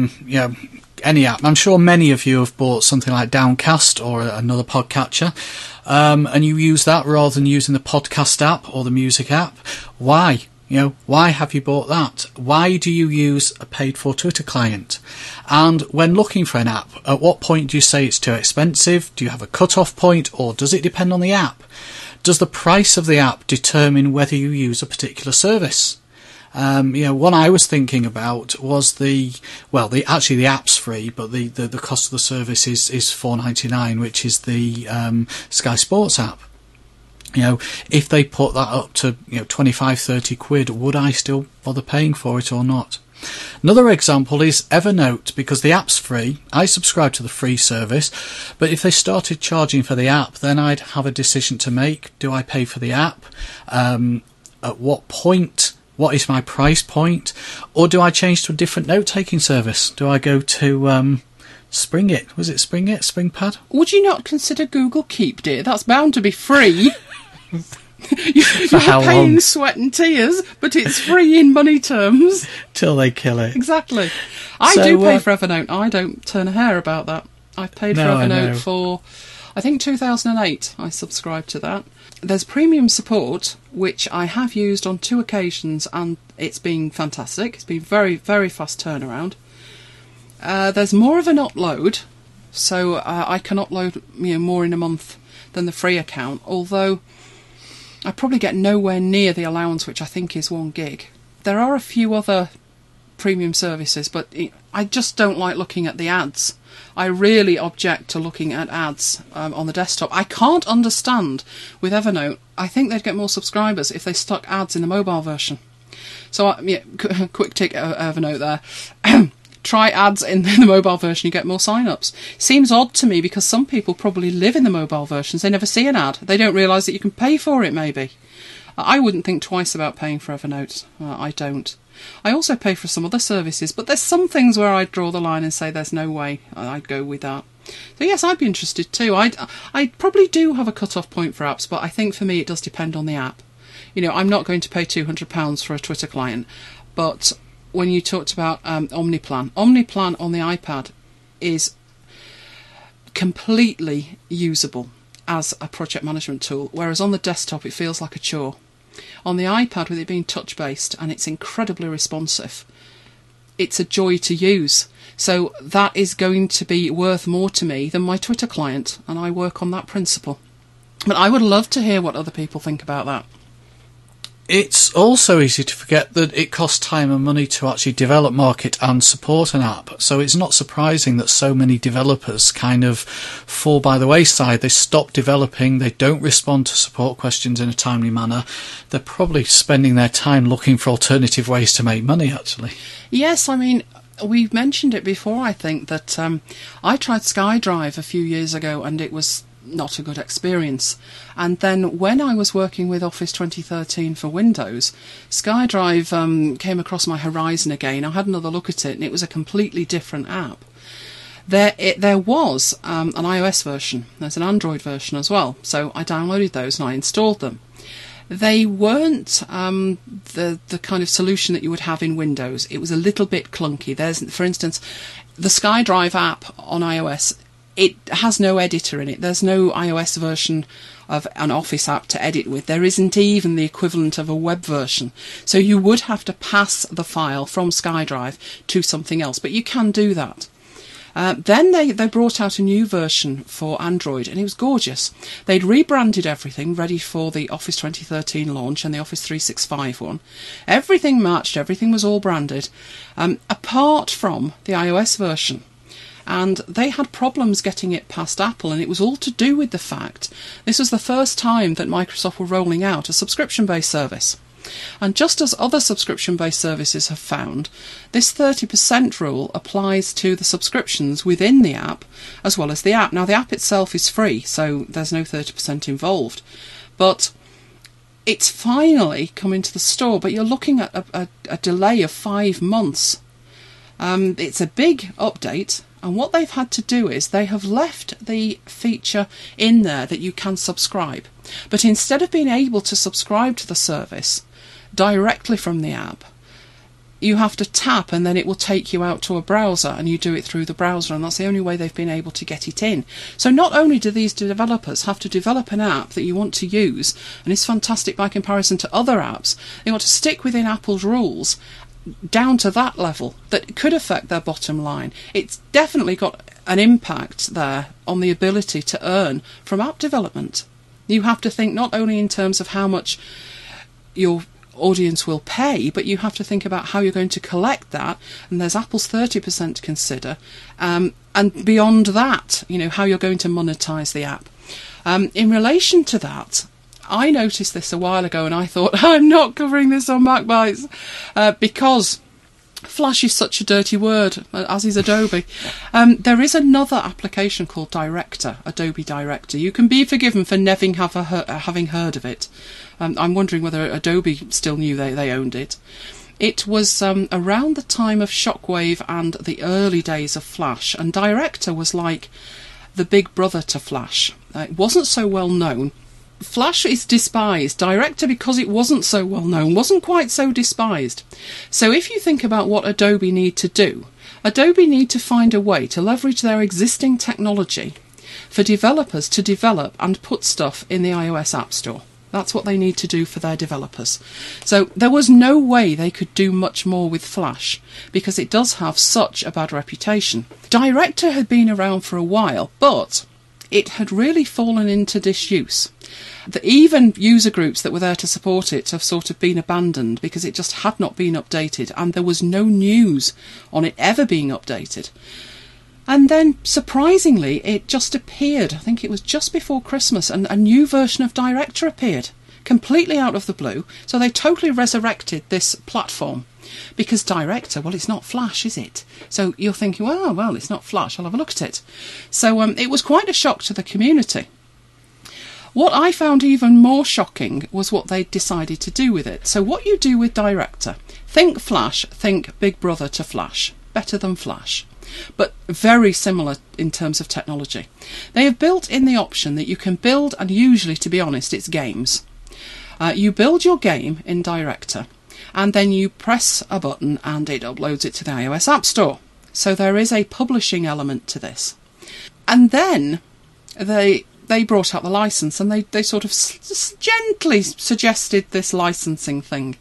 Any app. I'm sure many of you have bought something like Downcast or another podcatcher, and you use that rather than using the podcast app or the music app. Why? Why have you bought that? Why do you use a paid-for Twitter client? And when looking for an app, at what point do you say it's too expensive? Do you have a cut-off point, or does it depend on the app? Does the price of the app determine whether you use a particular service? One I was thinking about was the app's free, but the cost of the service is $4.99, which is the Sky Sports app. If they put that up to 25, 30 quid, would I still bother paying for it or not? Another example is Evernote, because the app's free. I subscribe to the free service, but if they started charging for the app, then I'd have a decision to make. Do I pay for the app? At what point? What is my price point? Or do I change to a different note-taking service? Do I go to Springit? Was it Springit? SpringPad? Would you not consider Google Keep, dear? That's bound to be free. You're paying long? Sweat and tears, but it's free in money terms. Till they kill it. Exactly. I do pay for Evernote. I don't turn a hair about that. I've paid for Evernote for, I think, 2008. I subscribed to that. There's premium support, which I have used on 2 occasions, and it's been fantastic. It's been very, very fast turnaround. There's more of an upload, so I can upload more in a month than the free account, although I probably get nowhere near the allowance, which I think is 1 gig. There are a few other premium services, but I just don't like looking at the ads. I really object to looking at ads on the desktop. I can't understand with Evernote. I think they'd get more subscribers if they stuck ads in the mobile version. So, quick tick Evernote there. try ads in the mobile version, you get more sign-ups. Seems odd to me because some people probably live in the mobile versions. They never see an ad. They don't realise that you can pay for it, maybe. I wouldn't think twice about paying for Evernote. I don't. I also pay for some other services, but there's some things where I'd draw the line and say there's no way I'd go with that. So yes, I'd be interested too. I probably do have a cut-off point for apps, but I think for me it does depend on the app. You know, I'm not going to pay £200 for a Twitter client, but when you talked about Omniplan on the iPad is completely usable as a project management tool, whereas on the desktop it feels like a chore. On the iPad, with it being touch-based and it's incredibly responsive, it's a joy to use. So that is going to be worth more to me than my Twitter client, and I work on that principle. But I would love to hear what other people think about that. It's also easy to forget that it costs time and money to actually develop, market and support an app. So it's not surprising that so many developers kind of fall by the wayside. They stop developing, they don't respond to support questions in a timely manner. They're probably spending their time looking for alternative ways to make money, actually. Yes, I mean, we've mentioned it before, I think, that I tried SkyDrive a few years ago and it was not a good experience. And then when I was working with Office 2013 for Windows, SkyDrive came across my horizon again. I had another look at it and it was a completely different app. There was an iOS version, there's an Android version as well, so I downloaded those and I installed them. They weren't the kind of solution that you would have in Windows. It was a little bit clunky. There's, for instance, the SkyDrive app on iOS, it has no editor in it. There's no iOS version of an Office app to edit with. There isn't even the equivalent of a web version. So you would have to pass the file from SkyDrive to something else, but you can do that. Then they brought out a new version for Android, and it was gorgeous. They'd rebranded everything, ready for the Office 2013 launch and the Office 365 one. Everything matched, everything was all branded, apart from the iOS version. And they had problems getting it past Apple, and it was all to do with the fact this was the first time that Microsoft were rolling out a subscription-based service. And just as other subscription-based services have found, this 30% rule applies to the subscriptions within the app as well as the app. Now, the app itself is free, so there's no 30% involved. But it's finally come into the store, but you're looking at a delay of 5 months. It's a big update. And what they've had to do is they have left the feature in there that you can subscribe. But instead of being able to subscribe to the service directly from the app, you have to tap and then it will take you out to a browser and you do it through the browser, and that's the only way they've been able to get it in. So not only do these developers have to develop an app that you want to use, and it's fantastic by comparison to other apps, they want to stick within Apple's rules down to that level that could affect their bottom line. It's definitely got an impact there on the ability to earn from app development. You have to think not only in terms of how much your audience will pay, but you have to think about how you're going to collect that, and there's Apple's 30% to consider, and beyond that, you know, how you're going to monetize the app. In relation to that, I noticed this a while ago and I thought, I'm not covering this on MacBites because Flash is such a dirty word, as is Adobe. There is another application called Director, Adobe Director. You can be forgiven for never having heard of it. I'm wondering whether Adobe still knew they owned it. It was around the time of Shockwave and the early days of Flash, and Director was like the big brother to Flash. It wasn't so well known. Flash is despised. Director, because it wasn't so well known, wasn't quite so despised. So if you think about what Adobe need to do, Adobe need to find a way to leverage their existing technology for developers to develop and put stuff in the iOS App Store. That's what they need to do for their developers. So there was no way they could do much more with Flash because it does have such a bad reputation. Director had been around for a while, but it had really fallen into disuse. Even user groups that were there to support it have sort of been abandoned because it just had not been updated, and there was no news on it ever being updated. And then, surprisingly, it just appeared, I think it was just before Christmas, and a new version of Director appeared. completely out of the blue. So they totally resurrected this platform. Because Director, well, it's not Flash, is it? So you're thinking, well, it's not Flash, I'll have a look at it. So it was quite a shock to the community. What I found even more shocking was what they decided to do with it. So what you do with Director, think Flash, think Big Brother to Flash. Better than Flash, but very similar in terms of technology. They have built in the option that you can build, and usually, to be honest, it's games. You build your game in Director, and then you press a button and it uploads it to the iOS App Store. So there is a publishing element to this. And then they brought out the license, and they sort of gently suggested this licensing thing.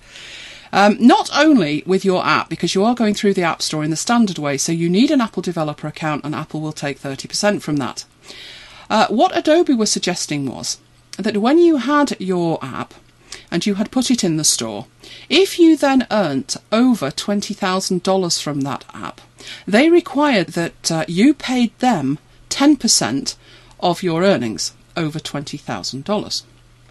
Not only with your app, because you are going through the App Store in the standard way, so you need an Apple developer account, and Apple will take 30% from that. What Adobe was suggesting was that when you had your app and you had put it in the store, if you then earned over $20,000 from that app, they required that you paid them 10% of your earnings over $20,000,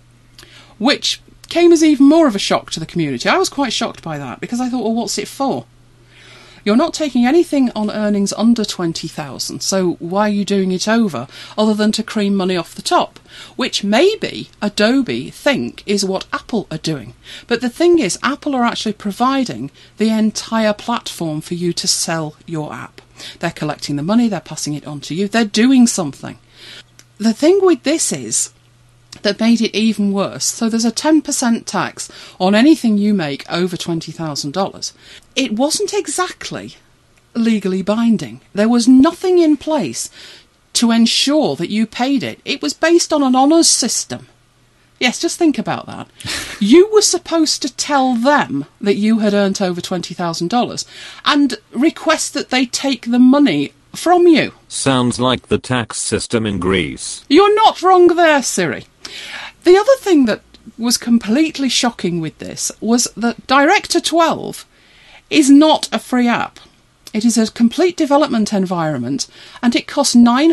which came as even more of a shock to the community. I was quite shocked by that, because I thought, well, what's it for? You're not taking anything on earnings under 20,000, so why are you doing it over, other than to cream money off the top? Which maybe Adobe think is what Apple are doing. But the thing is, Apple are actually providing the entire platform for you to sell your app. They're collecting the money, they're passing it on to you, they're doing something. The thing with this is, that made it even worse. So there's a 10% tax on anything you make over $20,000. It wasn't exactly legally binding. There was nothing in place to ensure that you paid it. It was based on an honours system. Yes, just think about that. You were supposed to tell them that you had earned over $20,000 and request that they take the money from you. Sounds like the tax system in Greece. You're not wrong there, Siri. The other thing that was completely shocking with this was that Director 12 is not a free app. It is a complete development environment, and it costs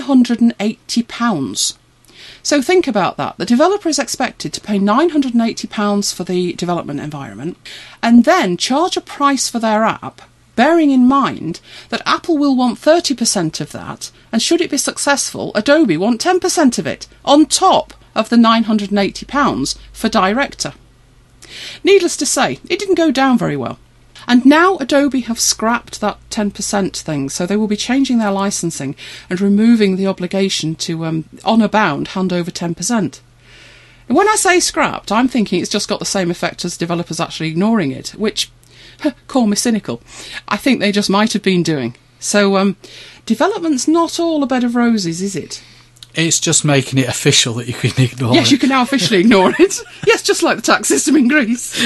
£980. So think about that. The developer is expected to pay £980 for the development environment, and then charge a price for their app, bearing in mind that Apple will want 30% of that, and should it be successful, Adobe want 10% of it, on top of the £980 for Director. Needless to say, it didn't go down very well. And now Adobe have scrapped that 10% thing, so they will be changing their licensing and removing the obligation to, honour bound, hand over 10%. And when I say scrapped, I'm thinking it's just got the same effect as developers actually ignoring it, which, call me cynical, I think they just might have been doing. So, development's not all a bed of roses, is it? It's just making it official that you can ignore it. Yes, you can now officially ignore it. Yes, just like the tax system in Greece.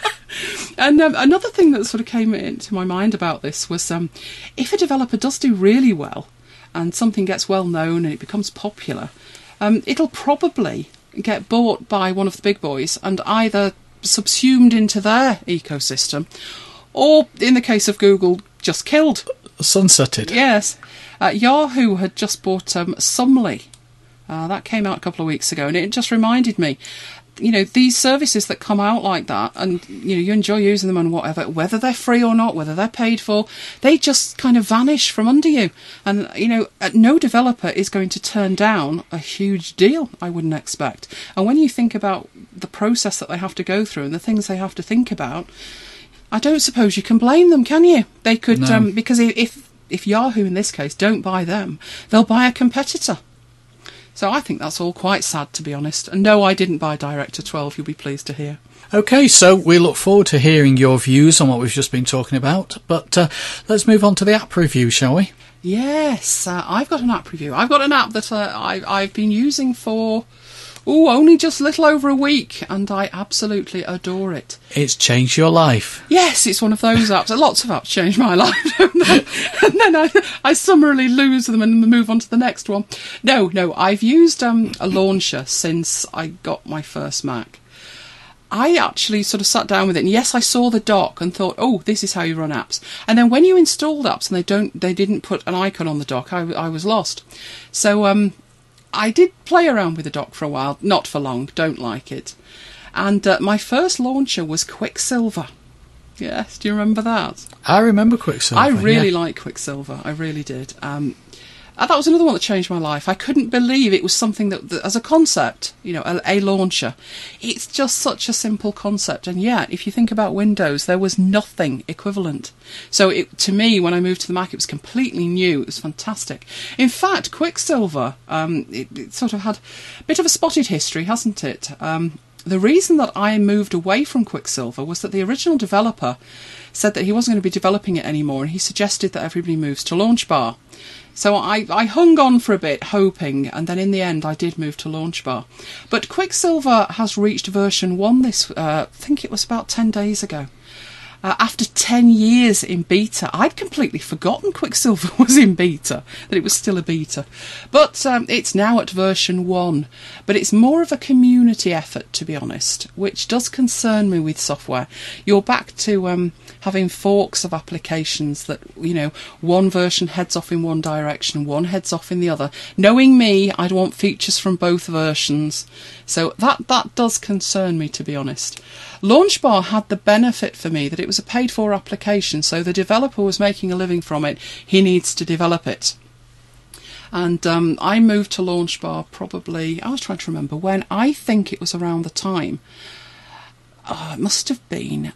And another thing that sort of came into my mind about this was if a developer does do really well and something gets well known and it becomes popular, it'll probably get bought by one of the big boys and either subsumed into their ecosystem or, in the case of Google, just killed. Sunsetted. Yes. Yahoo had just bought Sumly. That came out a couple of weeks ago, and it just reminded me, you know, these services that come out like that, and, you know, you enjoy using them and whatever, whether they're free or not, whether they're paid for, they just kind of vanish from under you. And, you know, no developer is going to turn down a huge deal, I wouldn't expect. And when you think about the process that they have to go through and the things they have to think about, I don't suppose you can blame them, can you? They could, no. Because if Yahoo, in this case, don't buy them, they'll buy a competitor. So I think that's all quite sad, to be honest. And no, I didn't buy Director 12, you'll be pleased to hear. OK, so we look forward to hearing your views on what we've just been talking about. But let's move on to the app review, shall we? Yes, I've got an app review. I've got an app that I've been using for, only just a little over a week, and I absolutely adore it. It's changed your life. Yes, it's one of those apps. Lots of apps change my life, don't they? And then I summarily lose them and move on to the next one. No, I've used a launcher since I got my first Mac. I actually sort of sat down with it, and yes, I saw the dock and thought, this is how you run apps. And then when you installed apps and they didn't put an icon on the dock, I was lost. So I did play around with the dock for a while, not for long, don't like it. And my first launcher was Quicksilver. Yes, do you remember that? I remember Quicksilver. I really liked Quicksilver. I really did. That was another one that changed my life. I couldn't believe it was something that as a concept, a launcher, it's just such a simple concept. And yet, if you think about Windows, there was nothing equivalent. So to me, when I moved to the Mac, it was completely new. It was fantastic. In fact, Quicksilver, it sort of had a bit of a spotted history, hasn't it? The reason that I moved away from Quicksilver was that the original developer said that he wasn't going to be developing it anymore, and he suggested that everybody moves to LaunchBar. So I hung on for a bit, hoping, and then in the end I did move to LaunchBar. But Quicksilver has reached version 1 I think it was about 10 days ago. After 10 years in beta. I'd completely forgotten Quicksilver was in beta, that it was still a beta. But it's now at version 1. But it's more of a community effort, to be honest, which does concern me with software. You're back to having forks of applications that, one version heads off in one direction, one heads off in the other. Knowing me, I'd want features from both versions. So that does concern me, to be honest. LaunchBar had the benefit for me that it was a paid-for application, so the developer was making a living from it. He needs to develop it. And I moved to LaunchBar probably, I was trying to remember when, I think it was around the time, it must have been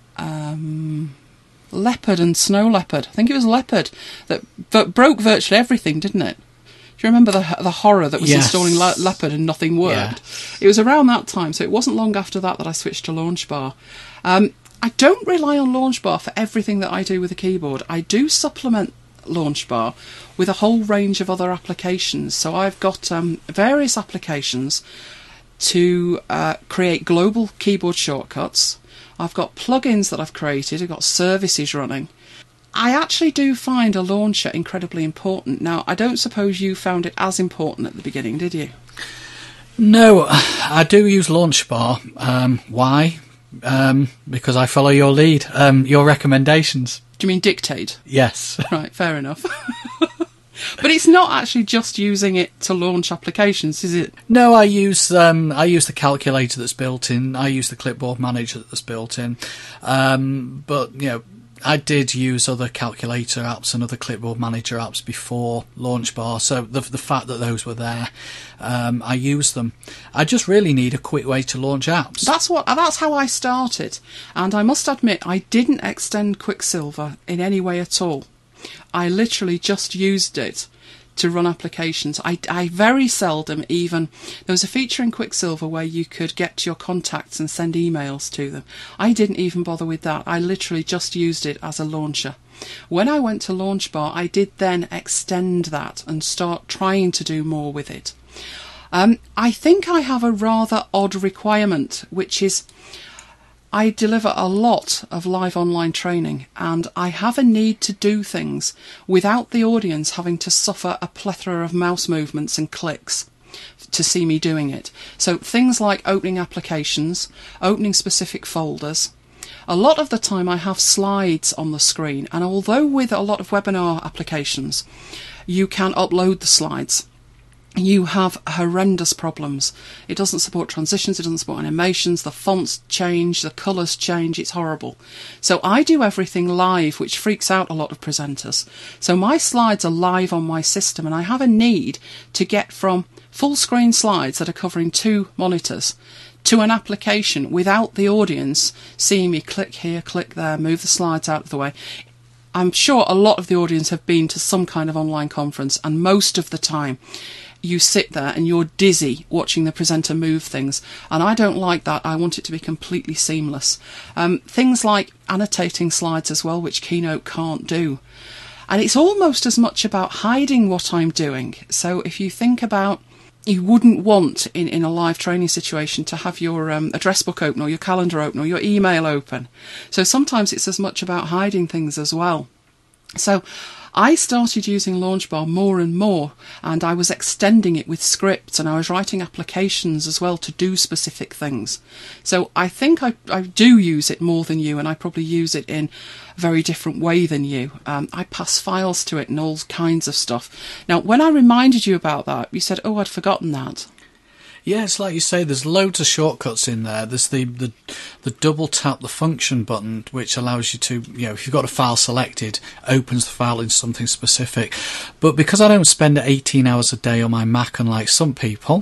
Leopard and Snow Leopard. I think it was Leopard that broke virtually everything, didn't it? Do you remember the horror that was installing Leopard and nothing worked? Yeah. It was around that time, so it wasn't long after that I switched to LaunchBar. I don't rely on LaunchBar for everything that I do with a keyboard. I do supplement LaunchBar with a whole range of other applications. So I've got various applications to create global keyboard shortcuts. I've got plugins that I've created. I've got services running. I actually do find a launcher incredibly important. Now, I don't suppose you found it as important at the beginning, did you? No, I do use LaunchBar. Why? Because I follow your lead, your recommendations. Do you mean dictate? Yes. Right, fair enough. But it's not actually just using it to launch applications, is it? No, I use the calculator that's built in. I use the clipboard manager that's built in. But I did use other calculator apps and other clipboard manager apps before LaunchBar, so the fact that those were there, I use them. I just really need a quick way to launch apps. That's how I started, and I must admit I didn't extend Quicksilver in any way at all. I literally just used it to run applications. I very seldom even... There was a feature in Quicksilver where you could get to your contacts and send emails to them. I didn't even bother with that. I literally just used it as a launcher. When I went to LaunchBar, I did then extend that and start trying to do more with it. I think I have a rather odd requirement, which is... I deliver a lot of live online training, and I have a need to do things without the audience having to suffer a plethora of mouse movements and clicks to see me doing it. So things like opening applications, opening specific folders. A lot of the time I have slides on the screen, and although with a lot of webinar applications you can upload the slides, you have horrendous problems. It doesn't support transitions, it doesn't support animations, the fonts change, the colours change, it's horrible. So I do everything live, which freaks out a lot of presenters. So my slides are live on my system, and I have a need to get from full screen slides that are covering 2 monitors to an application without the audience seeing me click here, click there, move the slides out of the way. I'm sure a lot of the audience have been to some kind of online conference, and most of the time you sit there and you're dizzy watching the presenter move things, and I don't like that. I want it to be completely seamless. Things like annotating slides as well, which Keynote can't do. And it's almost as much about hiding what I'm doing. So if you think about, you wouldn't want in a live training situation to have your address book open or your calendar open or your email open. So sometimes it's as much about hiding things as well. So I started using LaunchBar more and more, and I was extending it with scripts, and I was writing applications as well to do specific things. So I think I do use it more than you, and I probably use it in a very different way than you. I pass files to it and all kinds of stuff. Now, when I reminded you about that, you said, oh, I'd forgotten that. Yeah, it's like you say, there's loads of shortcuts in there. There's the double tap the function button, which allows you to, if you've got a file selected, opens the file in something specific. But because I don't spend 18 hours a day on my Mac, unlike some people,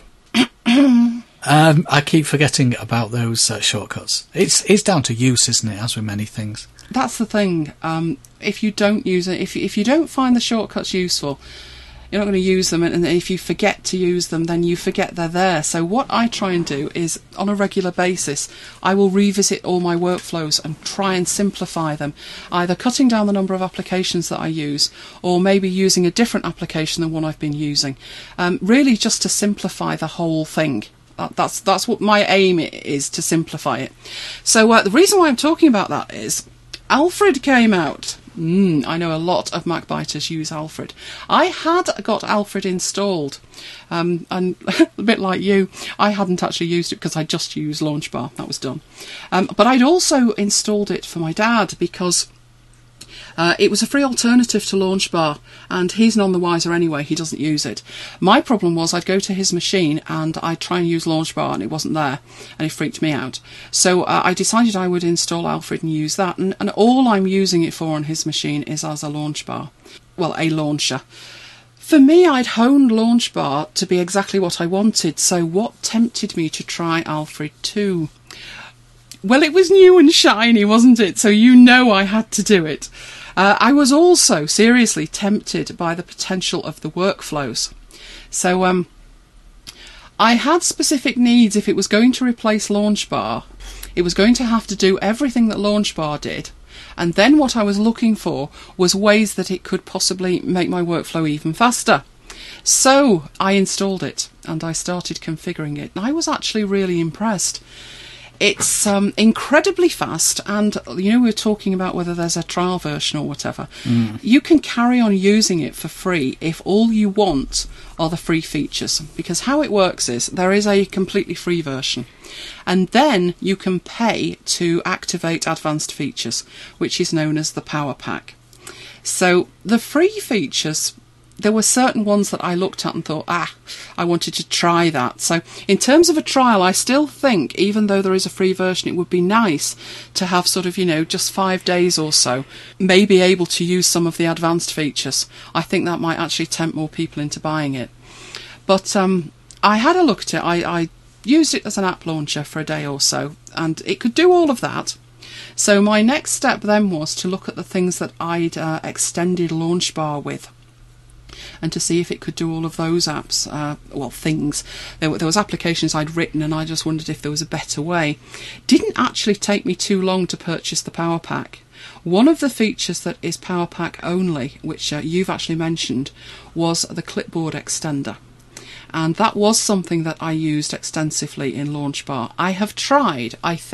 I keep forgetting about those shortcuts. It's down to use, isn't it, as with many things? That's the thing. If you don't use it, if you don't find the shortcuts useful, you're not going to use them, and if you forget to use them, then you forget they're there. So what I try and do is, on a regular basis, I will revisit all my workflows and try and simplify them, either cutting down the number of applications that I use, or maybe using a different application than one I've been using. Really just to simplify the whole thing. That's what my aim is, to simplify it. So the reason why I'm talking about that is Alfred came out. I know a lot of MacBiters use Alfred. I had got Alfred installed, and a bit like you, I hadn't actually used it because I just used Launchbar. That was done. But I'd also installed it for my dad because it was a free alternative to Launchbar, and he's none the wiser anyway. He doesn't use it. My problem was I'd go to his machine and I'd try and use Launchbar and it wasn't there, and it freaked me out. So I decided I would install Alfred and use that, and all I'm using it for on his machine is as a Launchbar. Well, a launcher. For me, I'd honed Launchbar to be exactly what I wanted, so what tempted me to try Alfred 2? Well, it was new and shiny, wasn't it? So I had to do it. I was also seriously tempted by the potential of the workflows. So I had specific needs. If it was going to replace Launchbar, it was going to have to do everything that Launchbar did. And then what I was looking for was ways that it could possibly make my workflow even faster. So I installed it and I started configuring it. And I was actually really impressed. It's incredibly fast, and we were talking about whether there's a trial version or whatever. You can carry on using it for free if all you want are the free features, because how it works is there is a completely free version, and then you can pay to activate advanced features, which is known as the Power Pack. So the free features, there were certain ones that I looked at and thought, I wanted to try that. So in terms of a trial, I still think, even though there is a free version, it would be nice to have sort of, just 5 days or so, maybe able to use some of the advanced features. I think that might actually tempt more people into buying it. But I had a look at it. I used it as an app launcher for a day or so, and it could do all of that. So my next step then was to look at the things that I'd extended Launchbar with, and to see if it could do all of those apps, things. There was applications I'd written, and I just wondered if there was a better way. Didn't actually take me too long to purchase the Power Pack. One of the features that is Power Pack only, which you've actually mentioned, was the clipboard extender. And that was something that I used extensively in Launchbar. I have tried,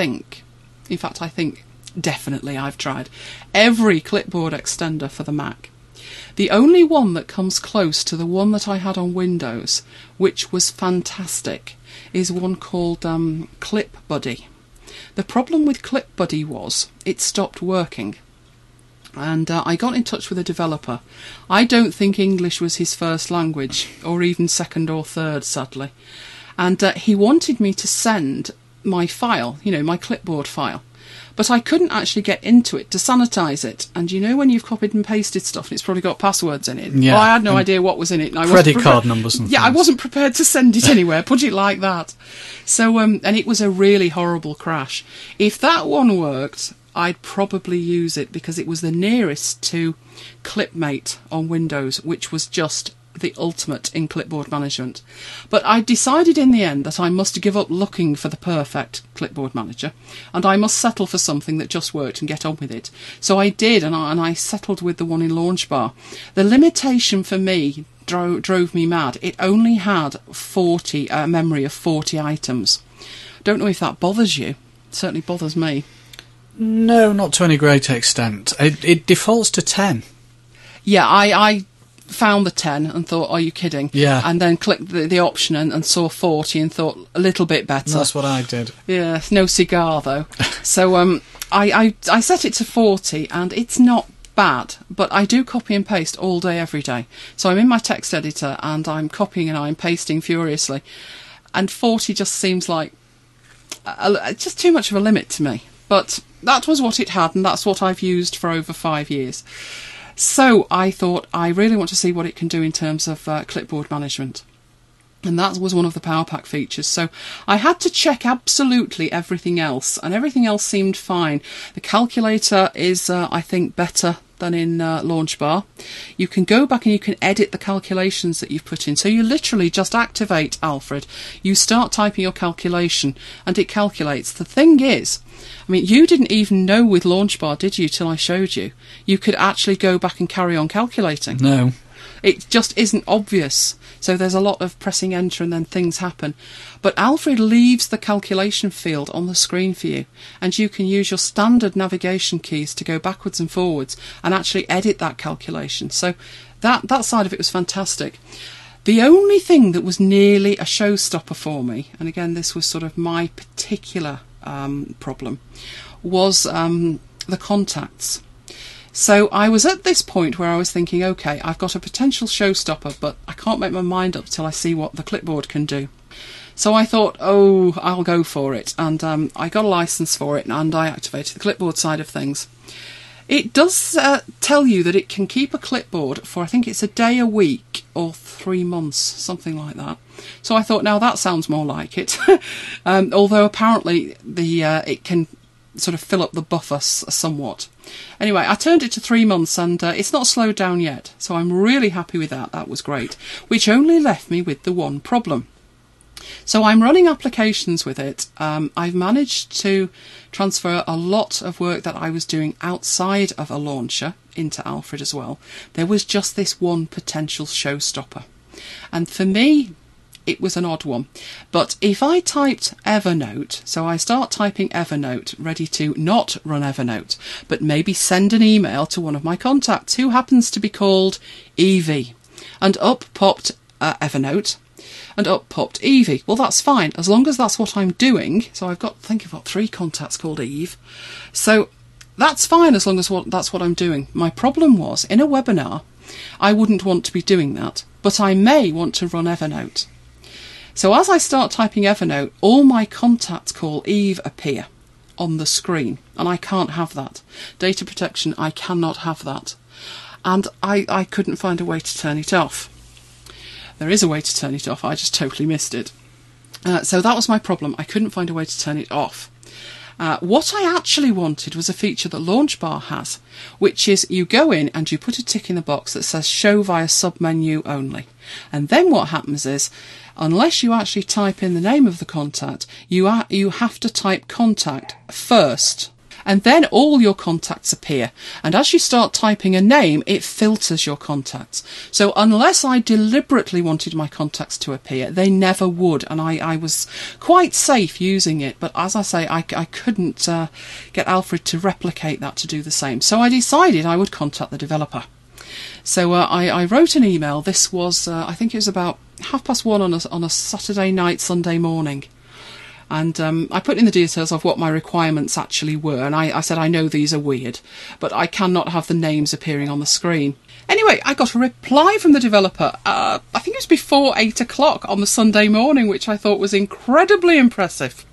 definitely I've tried every clipboard extender for the Mac. The only one that comes close to the one that I had on Windows, which was fantastic, is one called ClipBuddy. The problem with ClipBuddy was it stopped working. And I got in touch with a developer. I don't think English was his first language, or even second or third, sadly. And he wanted me to send my file, my clipboard file. But I couldn't actually get into it to sanitize it. And when you've copied and pasted stuff, and it's probably got passwords in it. Yeah. Well, I had no idea what was in it. And credit card numbers and things. I wasn't prepared to send it anywhere, put it like that. So, and it was a really horrible crash. If that one worked, I'd probably use it, because it was the nearest to Clipmate on Windows, which was just the ultimate in clipboard management. But I decided in the end that I must give up looking for the perfect clipboard manager, and I must settle for something that just worked and get on with it. So I did, and I settled with the one in Launchbar. The limitation for me drove me mad. It only had a memory of 40 items. Don't know if that bothers you. It certainly bothers me. No, not to any great extent. It defaults to 10. Yeah, I found the 10 and thought, are you kidding? Yeah. And then clicked the option and saw 40 and thought, a little bit better. That's what I did. Yeah, no cigar though. So I set it to 40, and it's not bad, but I do copy and paste all day, every day. So I'm in my text editor and I'm copying and I'm pasting furiously. and 40 just seems like just too much of a limit to me. But that was what it had, and that's what I've used for over 5 years. So I thought, I really want to see what it can do in terms of clipboard management. And that was one of the PowerPack features. So I had to check absolutely everything else, and everything else seemed fine. The calculator is, I think, better than in Launchbar. You can go back and you can edit the calculations that you've put in. So you literally just activate Alfred. You start typing your calculation, and it calculates. The thing is, I mean, you didn't even know with Launchbar, did you, till I showed you? You could actually go back and carry on calculating. No. It just isn't obvious. So there's a lot of pressing enter and then things happen. But Alfred leaves the calculation field on the screen for you, and you can use your standard navigation keys to go backwards and forwards and actually edit that calculation. So that side of it was fantastic. The only thing that was nearly a showstopper for me, and again this was sort of my particular problem, was the contacts. So I was at this point where I was thinking, okay, I've got a potential showstopper, but I can't make my mind up till I see what the clipboard can do. So I thought, oh, I'll go for it. And I got a license for it, and I activated the clipboard side of things. It does tell you that it can keep a clipboard for, I think it's a day a week or 3 months, something like that. So I thought, now that sounds more like it. Although apparently it can sort of fill up the buffer somewhat. Anyway, I turned it to 3 months, and it's not slowed down yet, so I'm really happy with that. That was great, which only left me with the one problem. So I'm running applications with it. I've managed to transfer a lot of work that I was doing outside of a launcher into Alfred as well. There was just this one potential showstopper, and for me it was an odd one. But if I typed Evernote, so I start typing Evernote, ready to not run Evernote, but maybe send an email to one of my contacts who happens to be called Evie, and up popped Evernote, and up popped Evie. Well, that's fine, as long as that's what I'm doing. So I think I've got 3 contacts called Eve. So that's fine as long as that's what I'm doing. My problem was, in a webinar, I wouldn't want to be doing that, but I may want to run Evernote. So as I start typing Evernote, all my contacts called Eve appear on the screen, and I can't have that. Data protection, I cannot have that. And I couldn't find a way to turn it off. There is a way to turn it off, I just totally missed it. So that was my problem, I couldn't find a way to turn it off. What I actually wanted was a feature that Launchbar has, which is you go in and you put a tick in the box that says show via submenu only. And then what happens is, unless you actually type in the name of the contact, you have to type contact first. And then all your contacts appear. And as you start typing a name, it filters your contacts. So unless I deliberately wanted my contacts to appear, they never would. And I was quite safe using it. But as I say, I couldn't get Alfred to replicate that to do the same. So I decided I would contact the developer. So I wrote an email. This was, I think it was about 1:30 on a Saturday night, Sunday morning. And I put in the details of what my requirements actually were. And I said, I know these are weird, but I cannot have the names appearing on the screen. Anyway, I got a reply from the developer, I think it was before 8 o'clock on the Sunday morning, which I thought was incredibly impressive.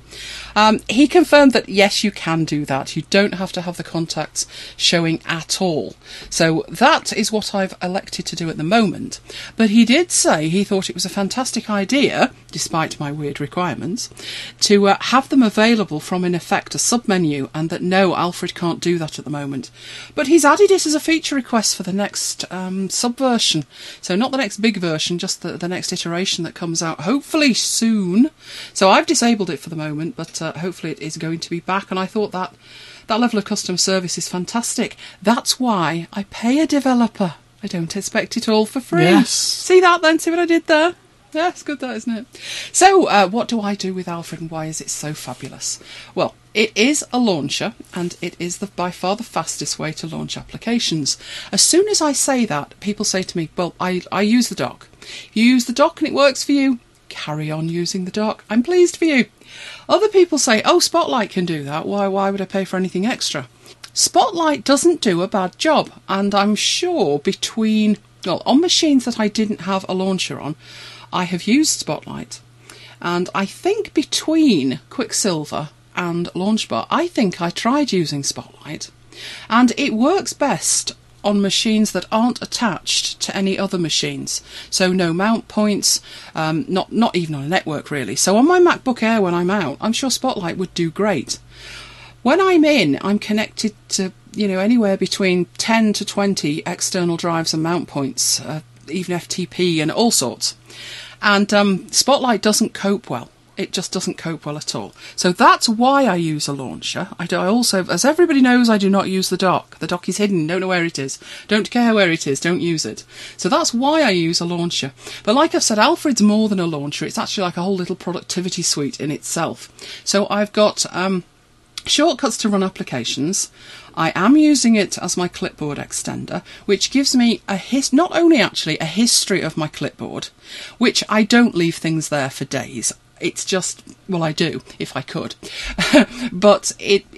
He confirmed that yes, you can do that. You don't have to have the contacts showing at all. So that is what I've elected to do at the moment. But he did say he thought it was a fantastic idea, despite my weird requirements, to have them available from, in effect, a submenu, and that no, Alfred can't do that at the moment. But he's added it as a feature request for the next subversion. So not the next big version, just the next iteration that comes out hopefully soon. So I've disabled it for the moment, but hopefully it is going to be back. And I thought that level of customer service is fantastic. That's why I pay a developer. I don't expect it all for free. Yes. See that then? See what I did there? Yeah, it's good that, isn't it? So what do I do with Alfred, and why is it so fabulous? Well, it is a launcher, and it is by far the fastest way to launch applications. As soon as I say that, people say to me, well, I use the dock. If you use the dock and it works for you, carry on using the dock. I'm pleased for you. Other people say, oh, Spotlight can do that. Why would I pay for anything extra? Spotlight doesn't do a bad job, and I'm sure on machines that I didn't have a launcher on, I have used Spotlight. And I think between Quicksilver and Launchbar, I think I tried using Spotlight, and it works best on machines that aren't attached to any other machines. So no mount points, not even on a network really. So on my MacBook Air when I'm out, I'm sure Spotlight would do great. When I'm in, I'm connected to, anywhere between 10 to 20 external drives and mount points, even FTP and all sorts. And Spotlight doesn't cope well. It just doesn't cope well at all. So that's why I use a launcher. I also, as everybody knows, I do not use the dock. The dock is hidden, don't know where it is. Don't care where it is, don't use it. So that's why I use a launcher. But like I've said, Alfred's more than a launcher. It's actually like a whole little productivity suite in itself. So I've got shortcuts to run applications. I am using it as my clipboard extender, which gives me not only actually a history of my clipboard, which I don't leave things there for days. It's just, well, I do, if I could. But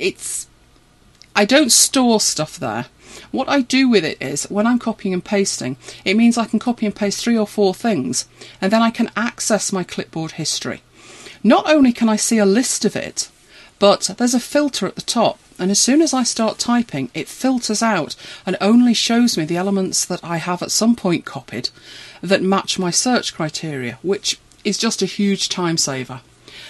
I don't store stuff there. What I do with it is, when I'm copying and pasting, it means I can copy and paste 3 or 4 things, and then I can access my clipboard history. Not only can I see a list of it, but there's a filter at the top, and as soon as I start typing, it filters out and only shows me the elements that I have at some point copied that match my search criteria, which is just a huge time saver.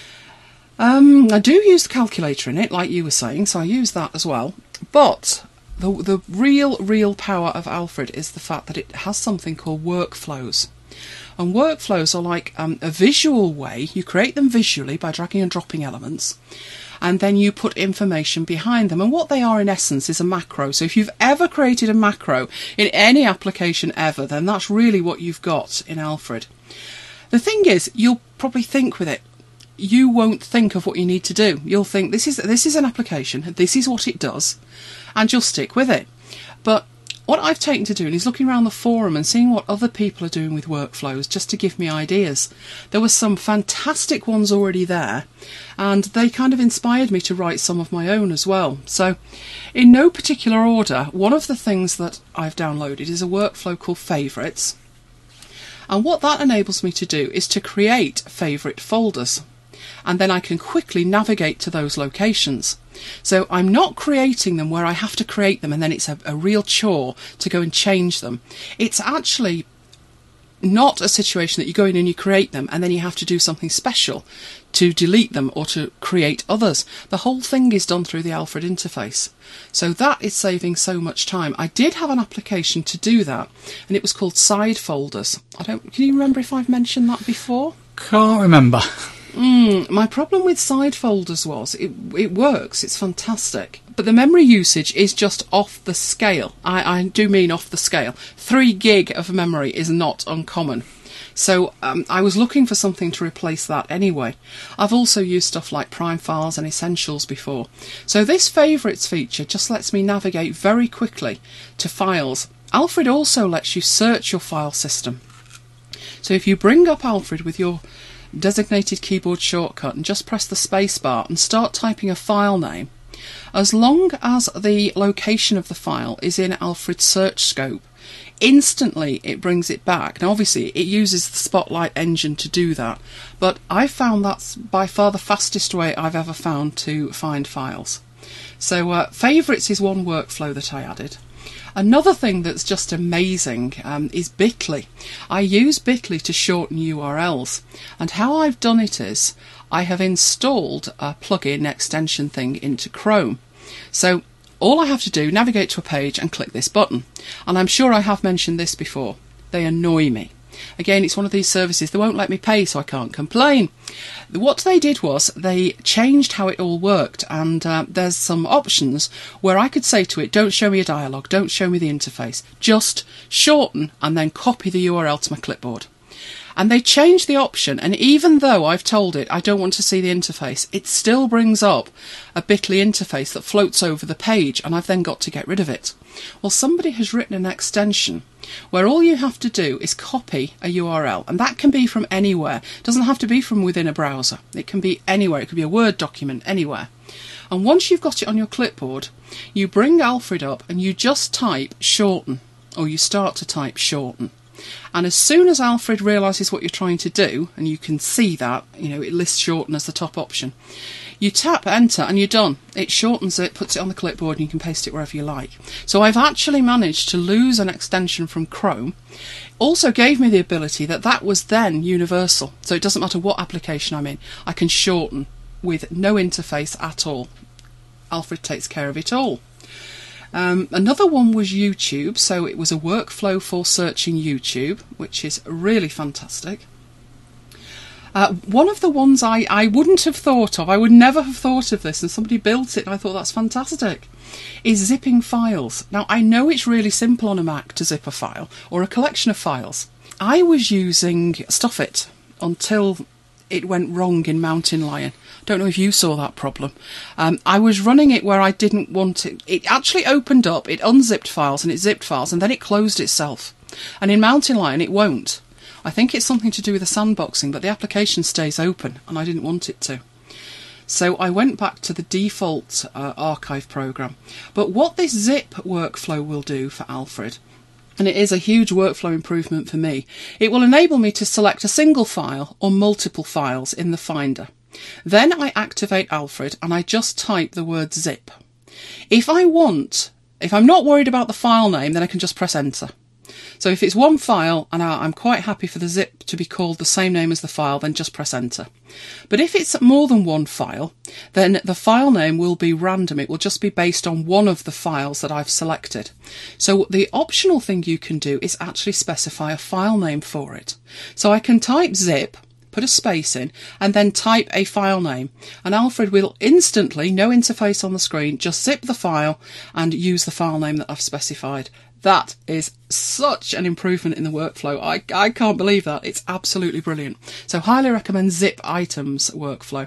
I do use the calculator in it, like you were saying, so I use that as well. But the real power of Alfred is the fact that it has something called workflows. And workflows are like a visual way. You create them visually by dragging and dropping elements, and then you put information behind them. And what they are in essence is a macro. So if you've ever created a macro in any application ever, then that's really what you've got in Alfred. The thing is, you'll probably think with it, you won't think of what you need to do. You'll think, this is an application, this is what it does, and you'll stick with it. But what I've taken to doing is looking around the forum and seeing what other people are doing with workflows, just to give me ideas. There were some fantastic ones already there, and they kind of inspired me to write some of my own as well. So, in no particular order, one of the things that I've downloaded is a workflow called Favourites. And what that enables me to do is to create favourite folders. And then I can quickly navigate to those locations. So I'm not creating them where I have to create them and then it's a real chore to go and change them. It's actually not a situation that you go in and you create them and then you have to do something special to delete them or to create others. The whole thing is done through the Alfred interface. So that is saving so much time. I did have an application to do that, and it was called Side Folders. Can you remember if I've mentioned that before? Can't remember. My problem with Side Folders was it works, it's fantastic, but the memory usage is just off the scale. I do mean off the scale. 3 gig of memory is not uncommon. So I was looking for something to replace that anyway. I've also used stuff like Prime Files and Essentials before. So this Favourites feature just lets me navigate very quickly to files. Alfred also lets you search your file system. So if you bring up Alfred with your designated keyboard shortcut and just press the space bar and start typing a file name, as long as the location of the file is in Alfred's search scope, instantly it brings it back. Now obviously it uses the Spotlight engine to do that, but I found that's by far the fastest way I've ever found to find files. So Favourites is one workflow that I added. Another thing that's just amazing is Bitly. I use Bitly to shorten URLs, and how I've done it is I have installed a plugin extension thing into Chrome. So all I have to do, navigate to a page and click this button. And I'm sure I have mentioned this before. They annoy me. Again, it's one of these services that won't let me pay, so I can't complain. What they did was they changed how it all worked, and there's some options where I could say to it, don't show me a dialogue, don't show me the interface, just shorten and then copy the URL to my clipboard. And they changed the option, and even though I've told it I don't want to see the interface, it still brings up a Bitly interface that floats over the page, and I've then got to get rid of it. Well, somebody has written an extension where all you have to do is copy a URL, and that can be from anywhere. It doesn't have to be from within a browser. It can be anywhere. It could be a Word document, anywhere. And once you've got it on your clipboard, you bring Alfred up and you just type shorten, or you start to type shorten. And as soon as Alfred realises what you're trying to do, and you can see that, it lists shorten as the top option, you tap enter and you're done. It shortens it, puts it on the clipboard, and you can paste it wherever you like. So I've actually managed to lose an extension from Chrome. Also gave me the ability that was then universal. So it doesn't matter what application I'm in, I can shorten with no interface at all. Alfred takes care of it all. Another one was YouTube, so it was a workflow for searching YouTube, which is really fantastic. One of the ones I wouldn't have thought of, I would never have thought of this, and somebody built it and I thought that's fantastic, is zipping files. Now I know it's really simple on a Mac to zip a file, or a collection of files. I was using StuffIt until it went wrong in Mountain Lion. Don't know if you saw that problem. I was running it where I didn't want it. It actually opened up, it unzipped files and it zipped files, and then it closed itself. And in Mountain Lion it won't. I think it's something to do with the sandboxing, but the application stays open and I didn't want it to. So I went back to the default archive program. But what this zip workflow will do for Alfred, and it is a huge workflow improvement for me, it will enable me to select a single file or multiple files in the Finder. Then I activate Alfred and I just type the word zip. If I'm not worried about the file name, then I can just press enter. So if it's one file and I'm quite happy for the zip to be called the same name as the file, then just press enter. But if it's more than one file, then the file name will be random. It will just be based on one of the files that I've selected. So the optional thing you can do is actually specify a file name for it. So I can type zip, put a space in, and then type a file name. And Alfred will instantly, no interface on the screen, just zip the file and use the file name that I've specified. That is such an improvement in the workflow. I can't believe that. It's absolutely brilliant. So highly recommend Zip Items workflow.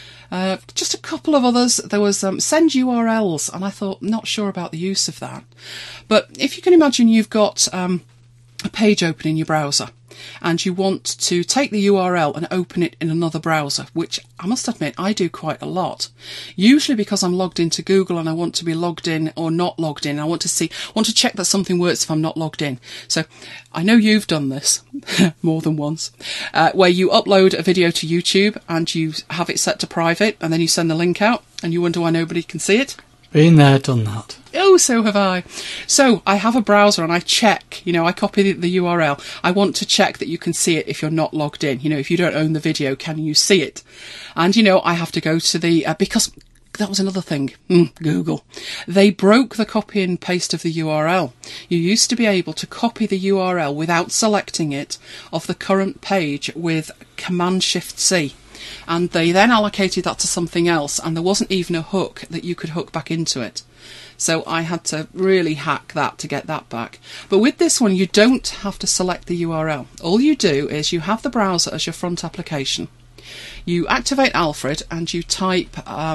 Just a couple of others. There was send URLs, and I thought, not sure about the use of that. But if you can imagine you've got a page open in your browser, and you want to take the URL and open it in another browser, which I must admit I do quite a lot. Usually because I'm logged into Google and I want to be logged in or not logged in. I want to check that something works if I'm not logged in. So I know you've done this more than once, where you upload a video to YouTube and you have it set to private, and then you send the link out and you wonder why nobody can see it. Been there, done that. Oh, so have I. So I have a browser and I check, I copy the URL. I want to check that you can see it if you're not logged in. If you don't own the video, can you see it? And, I have to go to the, because that was another thing, Google. They broke the copy and paste of the URL. You used to be able to copy the URL without selecting it off the current page with Command-Shift-C. And they then allocated that to something else, and there wasn't even a hook that you could hook back into it. So I had to really hack that to get that back. But with this one, you don't have to select the URL. All you do is you have the browser as your front application. You activate Alfred and you type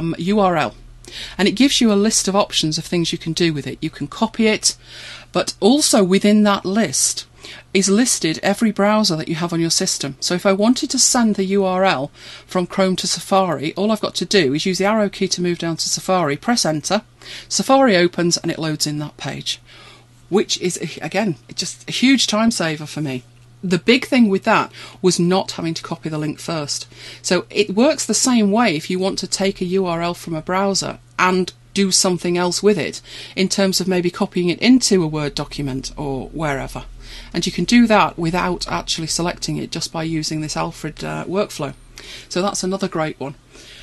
URL. And it gives you a list of options of things you can do with it. You can copy it, but also within that list is listed every browser that you have on your system. So if I wanted to send the URL from Chrome to Safari, all I've got to do is use the arrow key to move down to Safari, press enter, Safari opens and it loads in that page, which is, again, just a huge time saver for me. The big thing with that was not having to copy the link first. So it works the same way if you want to take a URL from a browser and do something else with it, in terms of maybe copying it into a Word document or wherever. And you can do that without actually selecting it, just by using this Alfred workflow. So that's another great one.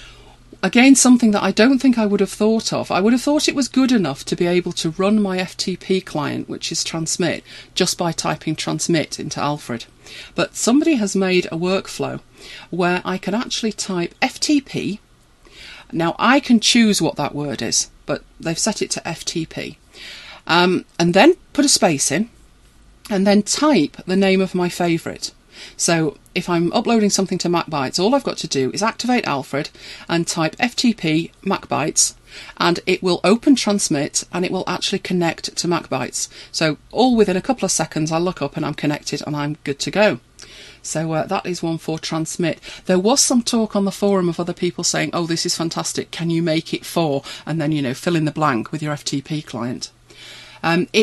Again, something that I don't think I would have thought of. I would have thought it was good enough to be able to run my FTP client, which is Transmit, just by typing Transmit into Alfred. But somebody has made a workflow where I can actually type FTP. Now, I can choose what that word is, but they've set it to FTP. And then put a space in, and then type the name of my favourite. So if I'm uploading something to MacBytes, all I've got to do is activate Alfred and type FTP MacBytes, and it will open Transmit and it will actually connect to MacBytes. So all within a couple of seconds I look up and I'm connected and I'm good to go. So that is one for Transmit. There was some talk on the forum of other people saying, oh, this is fantastic, can you make it for, and then, fill in the blank with your FTP client. It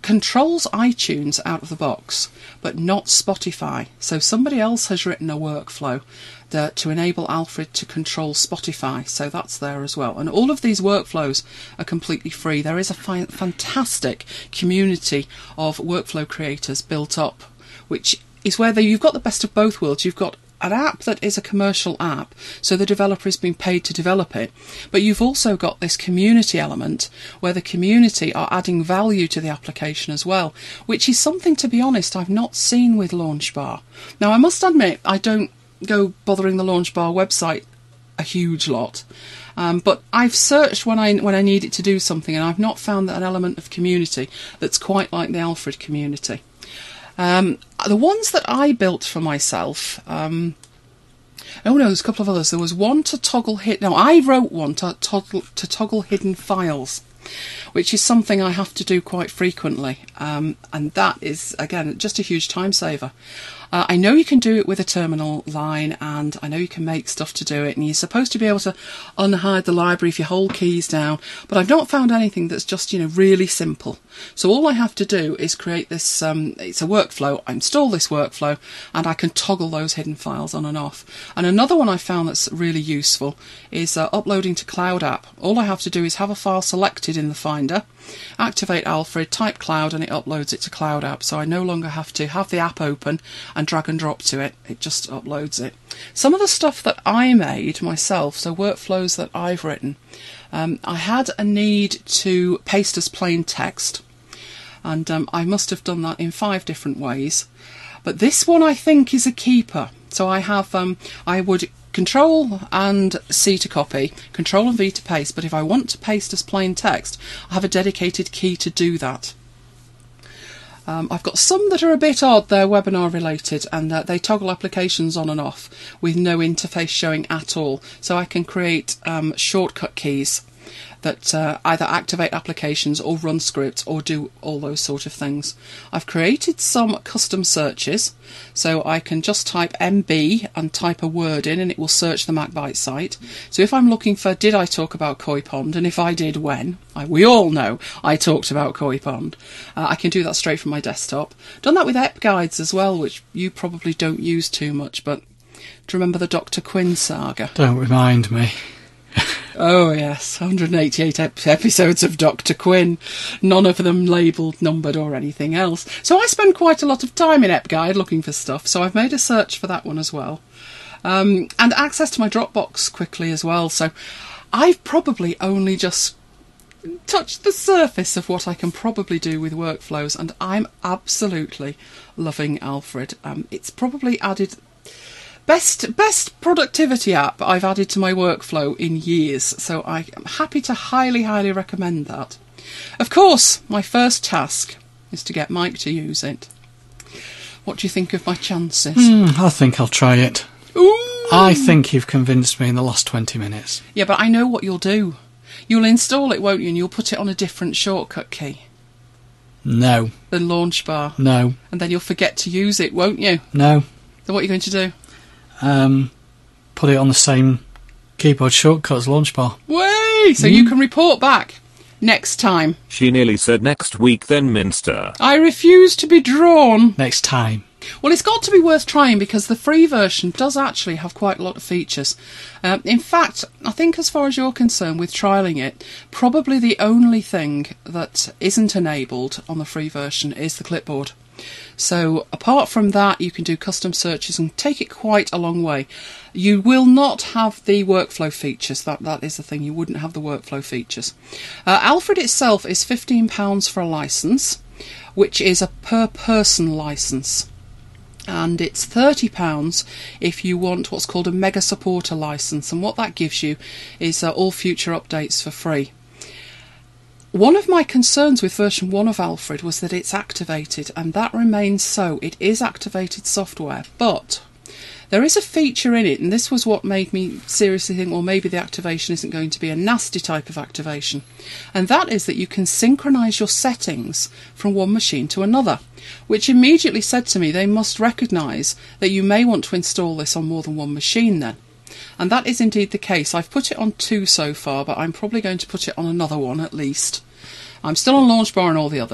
controls iTunes out of the box, but not Spotify. So somebody else has written a workflow to enable Alfred to control Spotify. So that's there as well. And all of these workflows are completely free. There is a fantastic community of workflow creators built up, which is where you've got the best of both worlds. You've got an app that is a commercial app, so the developer has been paid to develop it, but you've also got this community element where the community are adding value to the application as well, which is something, to be honest, I've not seen with Launchbar. Now, I must admit, I don't go bothering the Launchbar website a huge lot, but I've searched when I need it to do something, and I've not found an element of community that's quite like the Alfred community. The ones that I built for myself, there's a couple of others. There was one to toggle I wrote one to toggle hidden files, which is something I have to do quite frequently, and that is, again, just a huge time saver. I know you can do it with a terminal line, and I know you can make stuff to do it, and you're supposed to be able to unhide the library if you hold keys down, but I've not found anything that's just, really simple. So all I have to do is create this, it's a workflow, I install this workflow, and I can toggle those hidden files on and off. And another one I found that's really useful is uploading to Cloud App. All I have to do is have a file selected in the Finder, activate Alfred, type Cloud, and it uploads it to Cloud App. So I no longer have to have the app open and drag and drop to it. It just uploads it. Some of the stuff that I made myself, so workflows that I've written, I had a need to paste as plain text, and I must have done that in 5 different ways. But this one I think is a keeper. So I have, I would Control and C to copy, Control and V to paste, but if I want to paste as plain text, I have a dedicated key to do that. I've got some that are a bit odd, they're webinar related, and they toggle applications on and off with no interface showing at all. So I can create shortcut keys that either activate applications or run scripts or do all those sort of things. I've created some custom searches, so I can just type MB and type a word in and it will search the MacByte site. So if I'm looking for, did I talk about Koi Pond, and if I did, when? We all know I talked about Koi Pond. I can do that straight from my desktop. Done that with EP guides as well, which you probably don't use too much, but do you remember the Dr. Quinn saga? Don't remind me. Oh yes, 188 episodes of Dr. Quinn, none of them labelled, numbered or anything else. So I spend quite a lot of time in EpGuide looking for stuff, so I've made a search for that one as well. And access to my Dropbox quickly as well, so I've probably only just touched the surface of what I can probably do with workflows, and I'm absolutely loving Alfred. It's probably added... Best productivity app I've added to my workflow in years, so I'm happy to highly recommend that. Of course, my first task is to get Mike to use it. What do you think of my chances? I think I'll try it. Ooh. I think you've convinced me in the last 20 minutes. Yeah, but I know what you'll do. You'll install it, won't you, and you'll put it on a different shortcut key. No. Than Launchbar. No. And then you'll forget to use it, won't you? No. So what are you going to do? Put it on the same keyboard shortcut as Launchbar. Way! So you can report back next time. She nearly said next week then, Minster. I refuse to be drawn. Next time. Well, it's got to be worth trying because the free version does actually have quite a lot of features. In fact, I think as far as you're concerned with trialling it, probably the only thing that isn't enabled on the free version is the clipboard. So apart from that, you can do custom searches and take it quite a long way. You will not have the workflow features. That is the thing. You wouldn't have the workflow features. Alfred itself is £15 for a licence, which is a per person licence. And it's £30 if you want what's called a Mega Supporter licence. And what that gives you is all future updates for free. One of my concerns with version 1 of Alfred was that it's activated, and that remains so. It is activated software, but there is a feature in it, and this was what made me seriously think, well, maybe the activation isn't going to be a nasty type of activation, and that is that you can synchronise your settings from one machine to another, which immediately said to me they must recognise that you may want to install this on more than one machine then. And that is indeed the case. I've put it on 2 so far, but I'm probably going to put it on another one at least. I'm still on Launchbar and all the others.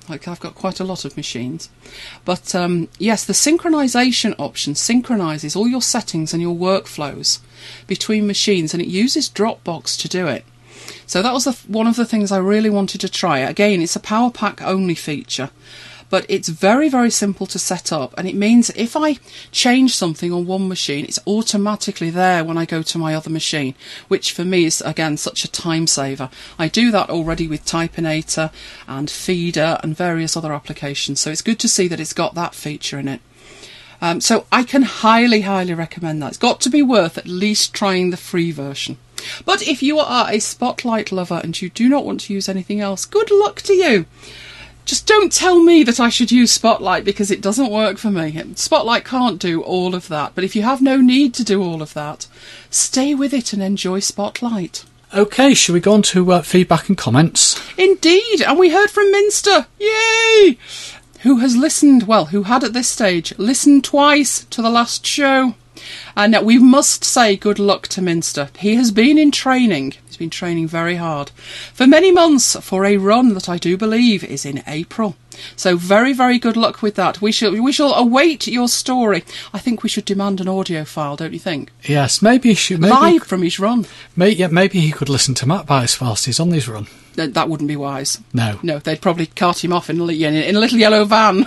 Like, I've got quite a lot of machines. But yes, the synchronization option synchronizes all your settings and your workflows between machines, and it uses Dropbox to do it. So that was one of the things I really wanted to try. Again, it's a Power Pack only feature, but it's very, very simple to set up, and it means if I change something on one machine, it's automatically there when I go to my other machine, which for me is, again, such a time saver. I do that already with Typinator and Feeder and various other applications, so it's good to see that it's got that feature in it. So I can highly, highly recommend that. It's got to be worth at least trying the free version. But if you are a Spotlight lover and you do not want to use anything else, good luck to you. Just don't tell me that I should use Spotlight, because it doesn't work for me. Spotlight can't do all of that. But if you have no need to do all of that, stay with it and enjoy Spotlight. Okay, shall we go on to feedback and comments? Indeed, and we heard from Minster. Yay! Who has listened, well, who had at this stage listened twice to the last show. And we must say good luck to Minster. He has been in training. He's been training very hard for many months for a run that I do believe is in April. So very, very good luck with that. We shall await your story. I think we should demand an audio file, don't you think? Yes, maybe he should. Live from his run. Maybe he could listen to MacBites whilst he's on his run. That wouldn't be wise. No, they'd probably cart him off in a little yellow van.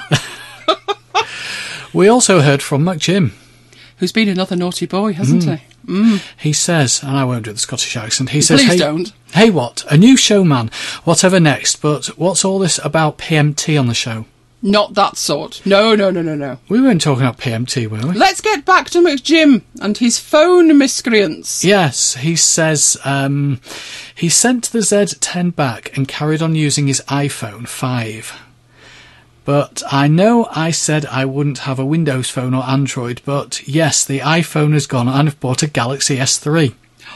We also heard from McJim, who's been another naughty boy, hasn't he? Mm. He says, and I won't do the Scottish accent, he says, Please don't. Hey, what? A new show, man. Whatever next, but what's all this about PMT on the show? Not that sort. No. We weren't talking about PMT, were we? Let's get back to McJim and his phone miscreants. Yes, he says he sent the Z10 back and carried on using his iPhone 5. But I know I said I wouldn't have a Windows phone or Android, but yes, the iPhone has gone and I've bought a Galaxy S3.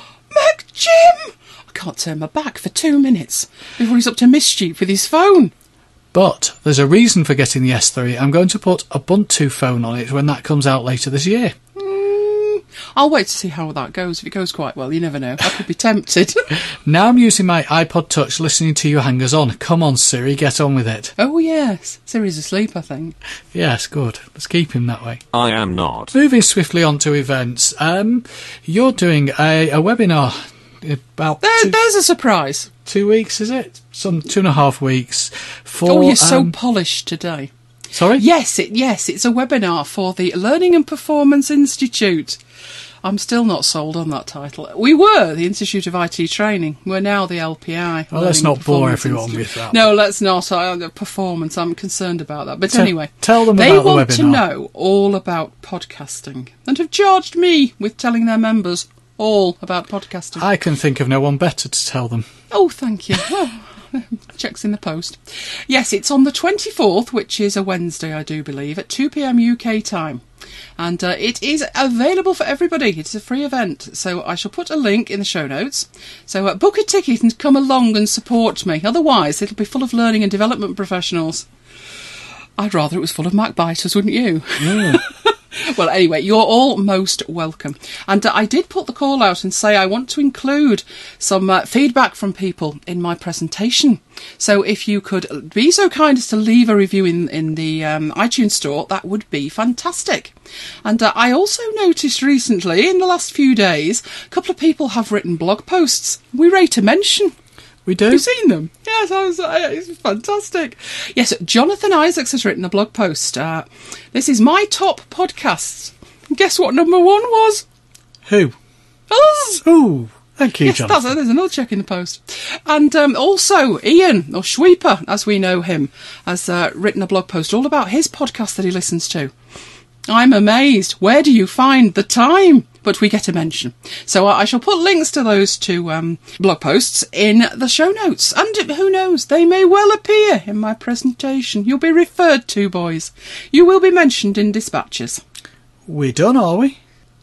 McJim! I can't turn my back for 2 minutes before he's up to mischief with his phone. But there's a reason for getting the S3. I'm going to put a Ubuntu phone on it when that comes out later this year. I'll wait to see how that goes. If it goes quite well, you never know. I could be tempted. Now I'm using my iPod Touch listening to your hangers-on. Come on, Siri, get on with it. Oh, yes. Siri's asleep, I think. Yes, good. Let's keep him that way. I am not. Moving swiftly on to events. You're doing a webinar about... There's a surprise. 2 weeks, is it? Some 2.5 weeks. For, oh, you're so polished today. Sorry? Yes, it's a webinar for the Learning and Performance Institute. I'm still not sold on that title. We were the Institute of IT Training. We're now the LPI. Well, let's not bore everyone with that. No, let's not. Performance, I'm concerned about that. But anyway, tell them about the webinar. They want to know all about podcasting and have charged me with telling their members all about podcasting. I can think of no one better to tell them. Oh, thank you. Well, check's in the post. Yes, it's on the 24th, which is a Wednesday, I do believe, at 2 p.m. UK time. And it is available for everybody. It's a free event. So I shall put a link in the show notes. So book a ticket and come along and support me. Otherwise, it'll be full of learning and development professionals. I'd rather it was full of MacBiters, wouldn't you? Yeah. Well, anyway, you're all most welcome. And I did put the call out and say I want to include some feedback from people in my presentation. So if you could be so kind as to leave a review in the iTunes store, that would be fantastic. And I also noticed recently, in the last few days, a couple of people have written blog posts. We rate a mention. We do. Have you seen them? Yes, it's fantastic. Yes, Jonathan Isaacs has written a blog post. This is my top podcasts. Guess what number 1 was? Who? Us. Oh, thank you, yes, Jonathan. There's another check in the post. And also, Ian, or Schweeper, as we know him, has written a blog post all about his podcast that he listens to. I'm amazed. Where do you find the time? But we get a mention. So I shall put links to those two blog posts in the show notes. And who knows, they may well appear in my presentation. You'll be referred to, boys. You will be mentioned in dispatches. We done, are we?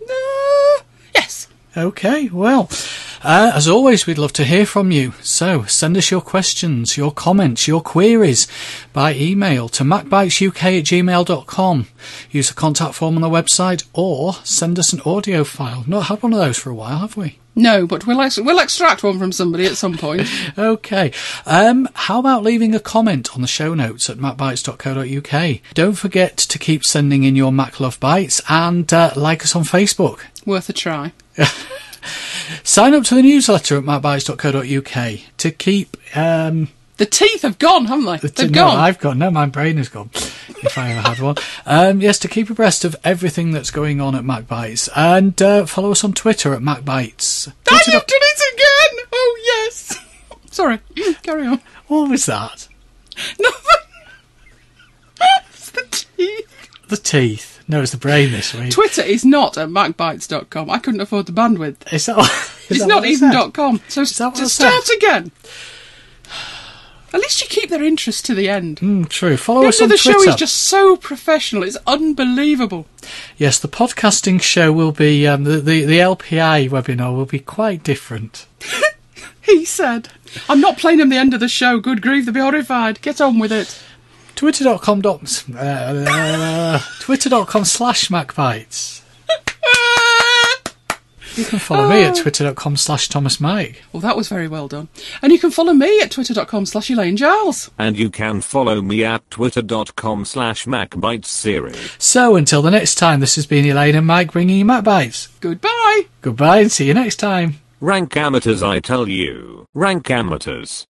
Yes. Okay, well, as always, we'd love to hear from you. So send us your questions, your comments, your queries by email to macbitesuk@gmail.com. Use the contact form on the website or send us an audio file. Not had one of those for a while, have we? No, but we'll extract one from somebody at some point. Okay. How about leaving a comment on the show notes at macbites.co.uk? Don't forget to keep sending in your Mac Love Bites and like us on Facebook. Worth a try. Sign up to the newsletter at macbites.co.uk to keep... The teeth have gone, haven't they? They've gone. No, my brain has gone, if I ever had one. Yes, to keep abreast of everything that's going on at MacBites. And follow us on Twitter at MacBites. Oh, you've done it again! Oh, yes! Sorry, carry on. What was that? Nothing. It's the teeth. The teeth. No, it's the brain this week. Twitter is not at macbites.com. I couldn't afford the bandwidth. Is that It's not even .com. So what I start again. At least you keep their interest to the end. True. Follow us on the Twitter. show is just so professional. It's unbelievable. Yes, the podcasting show will be, the LPA webinar will be quite different. He said. I'm not playing them the end of the show. Good grief, they'll be horrified. Get on with it. Twitter.com/MacBites. You can follow me at twitter.com/ThomasMike. Well, that was very well done. And you can follow me at twitter.com/Elaine Giles. And you can follow me at twitter.com/MacBitesSeries. So until the next time, this has been Elaine and Mike bringing you MacBites. Goodbye. Goodbye and see you next time. Rank amateurs, I tell you. Rank amateurs.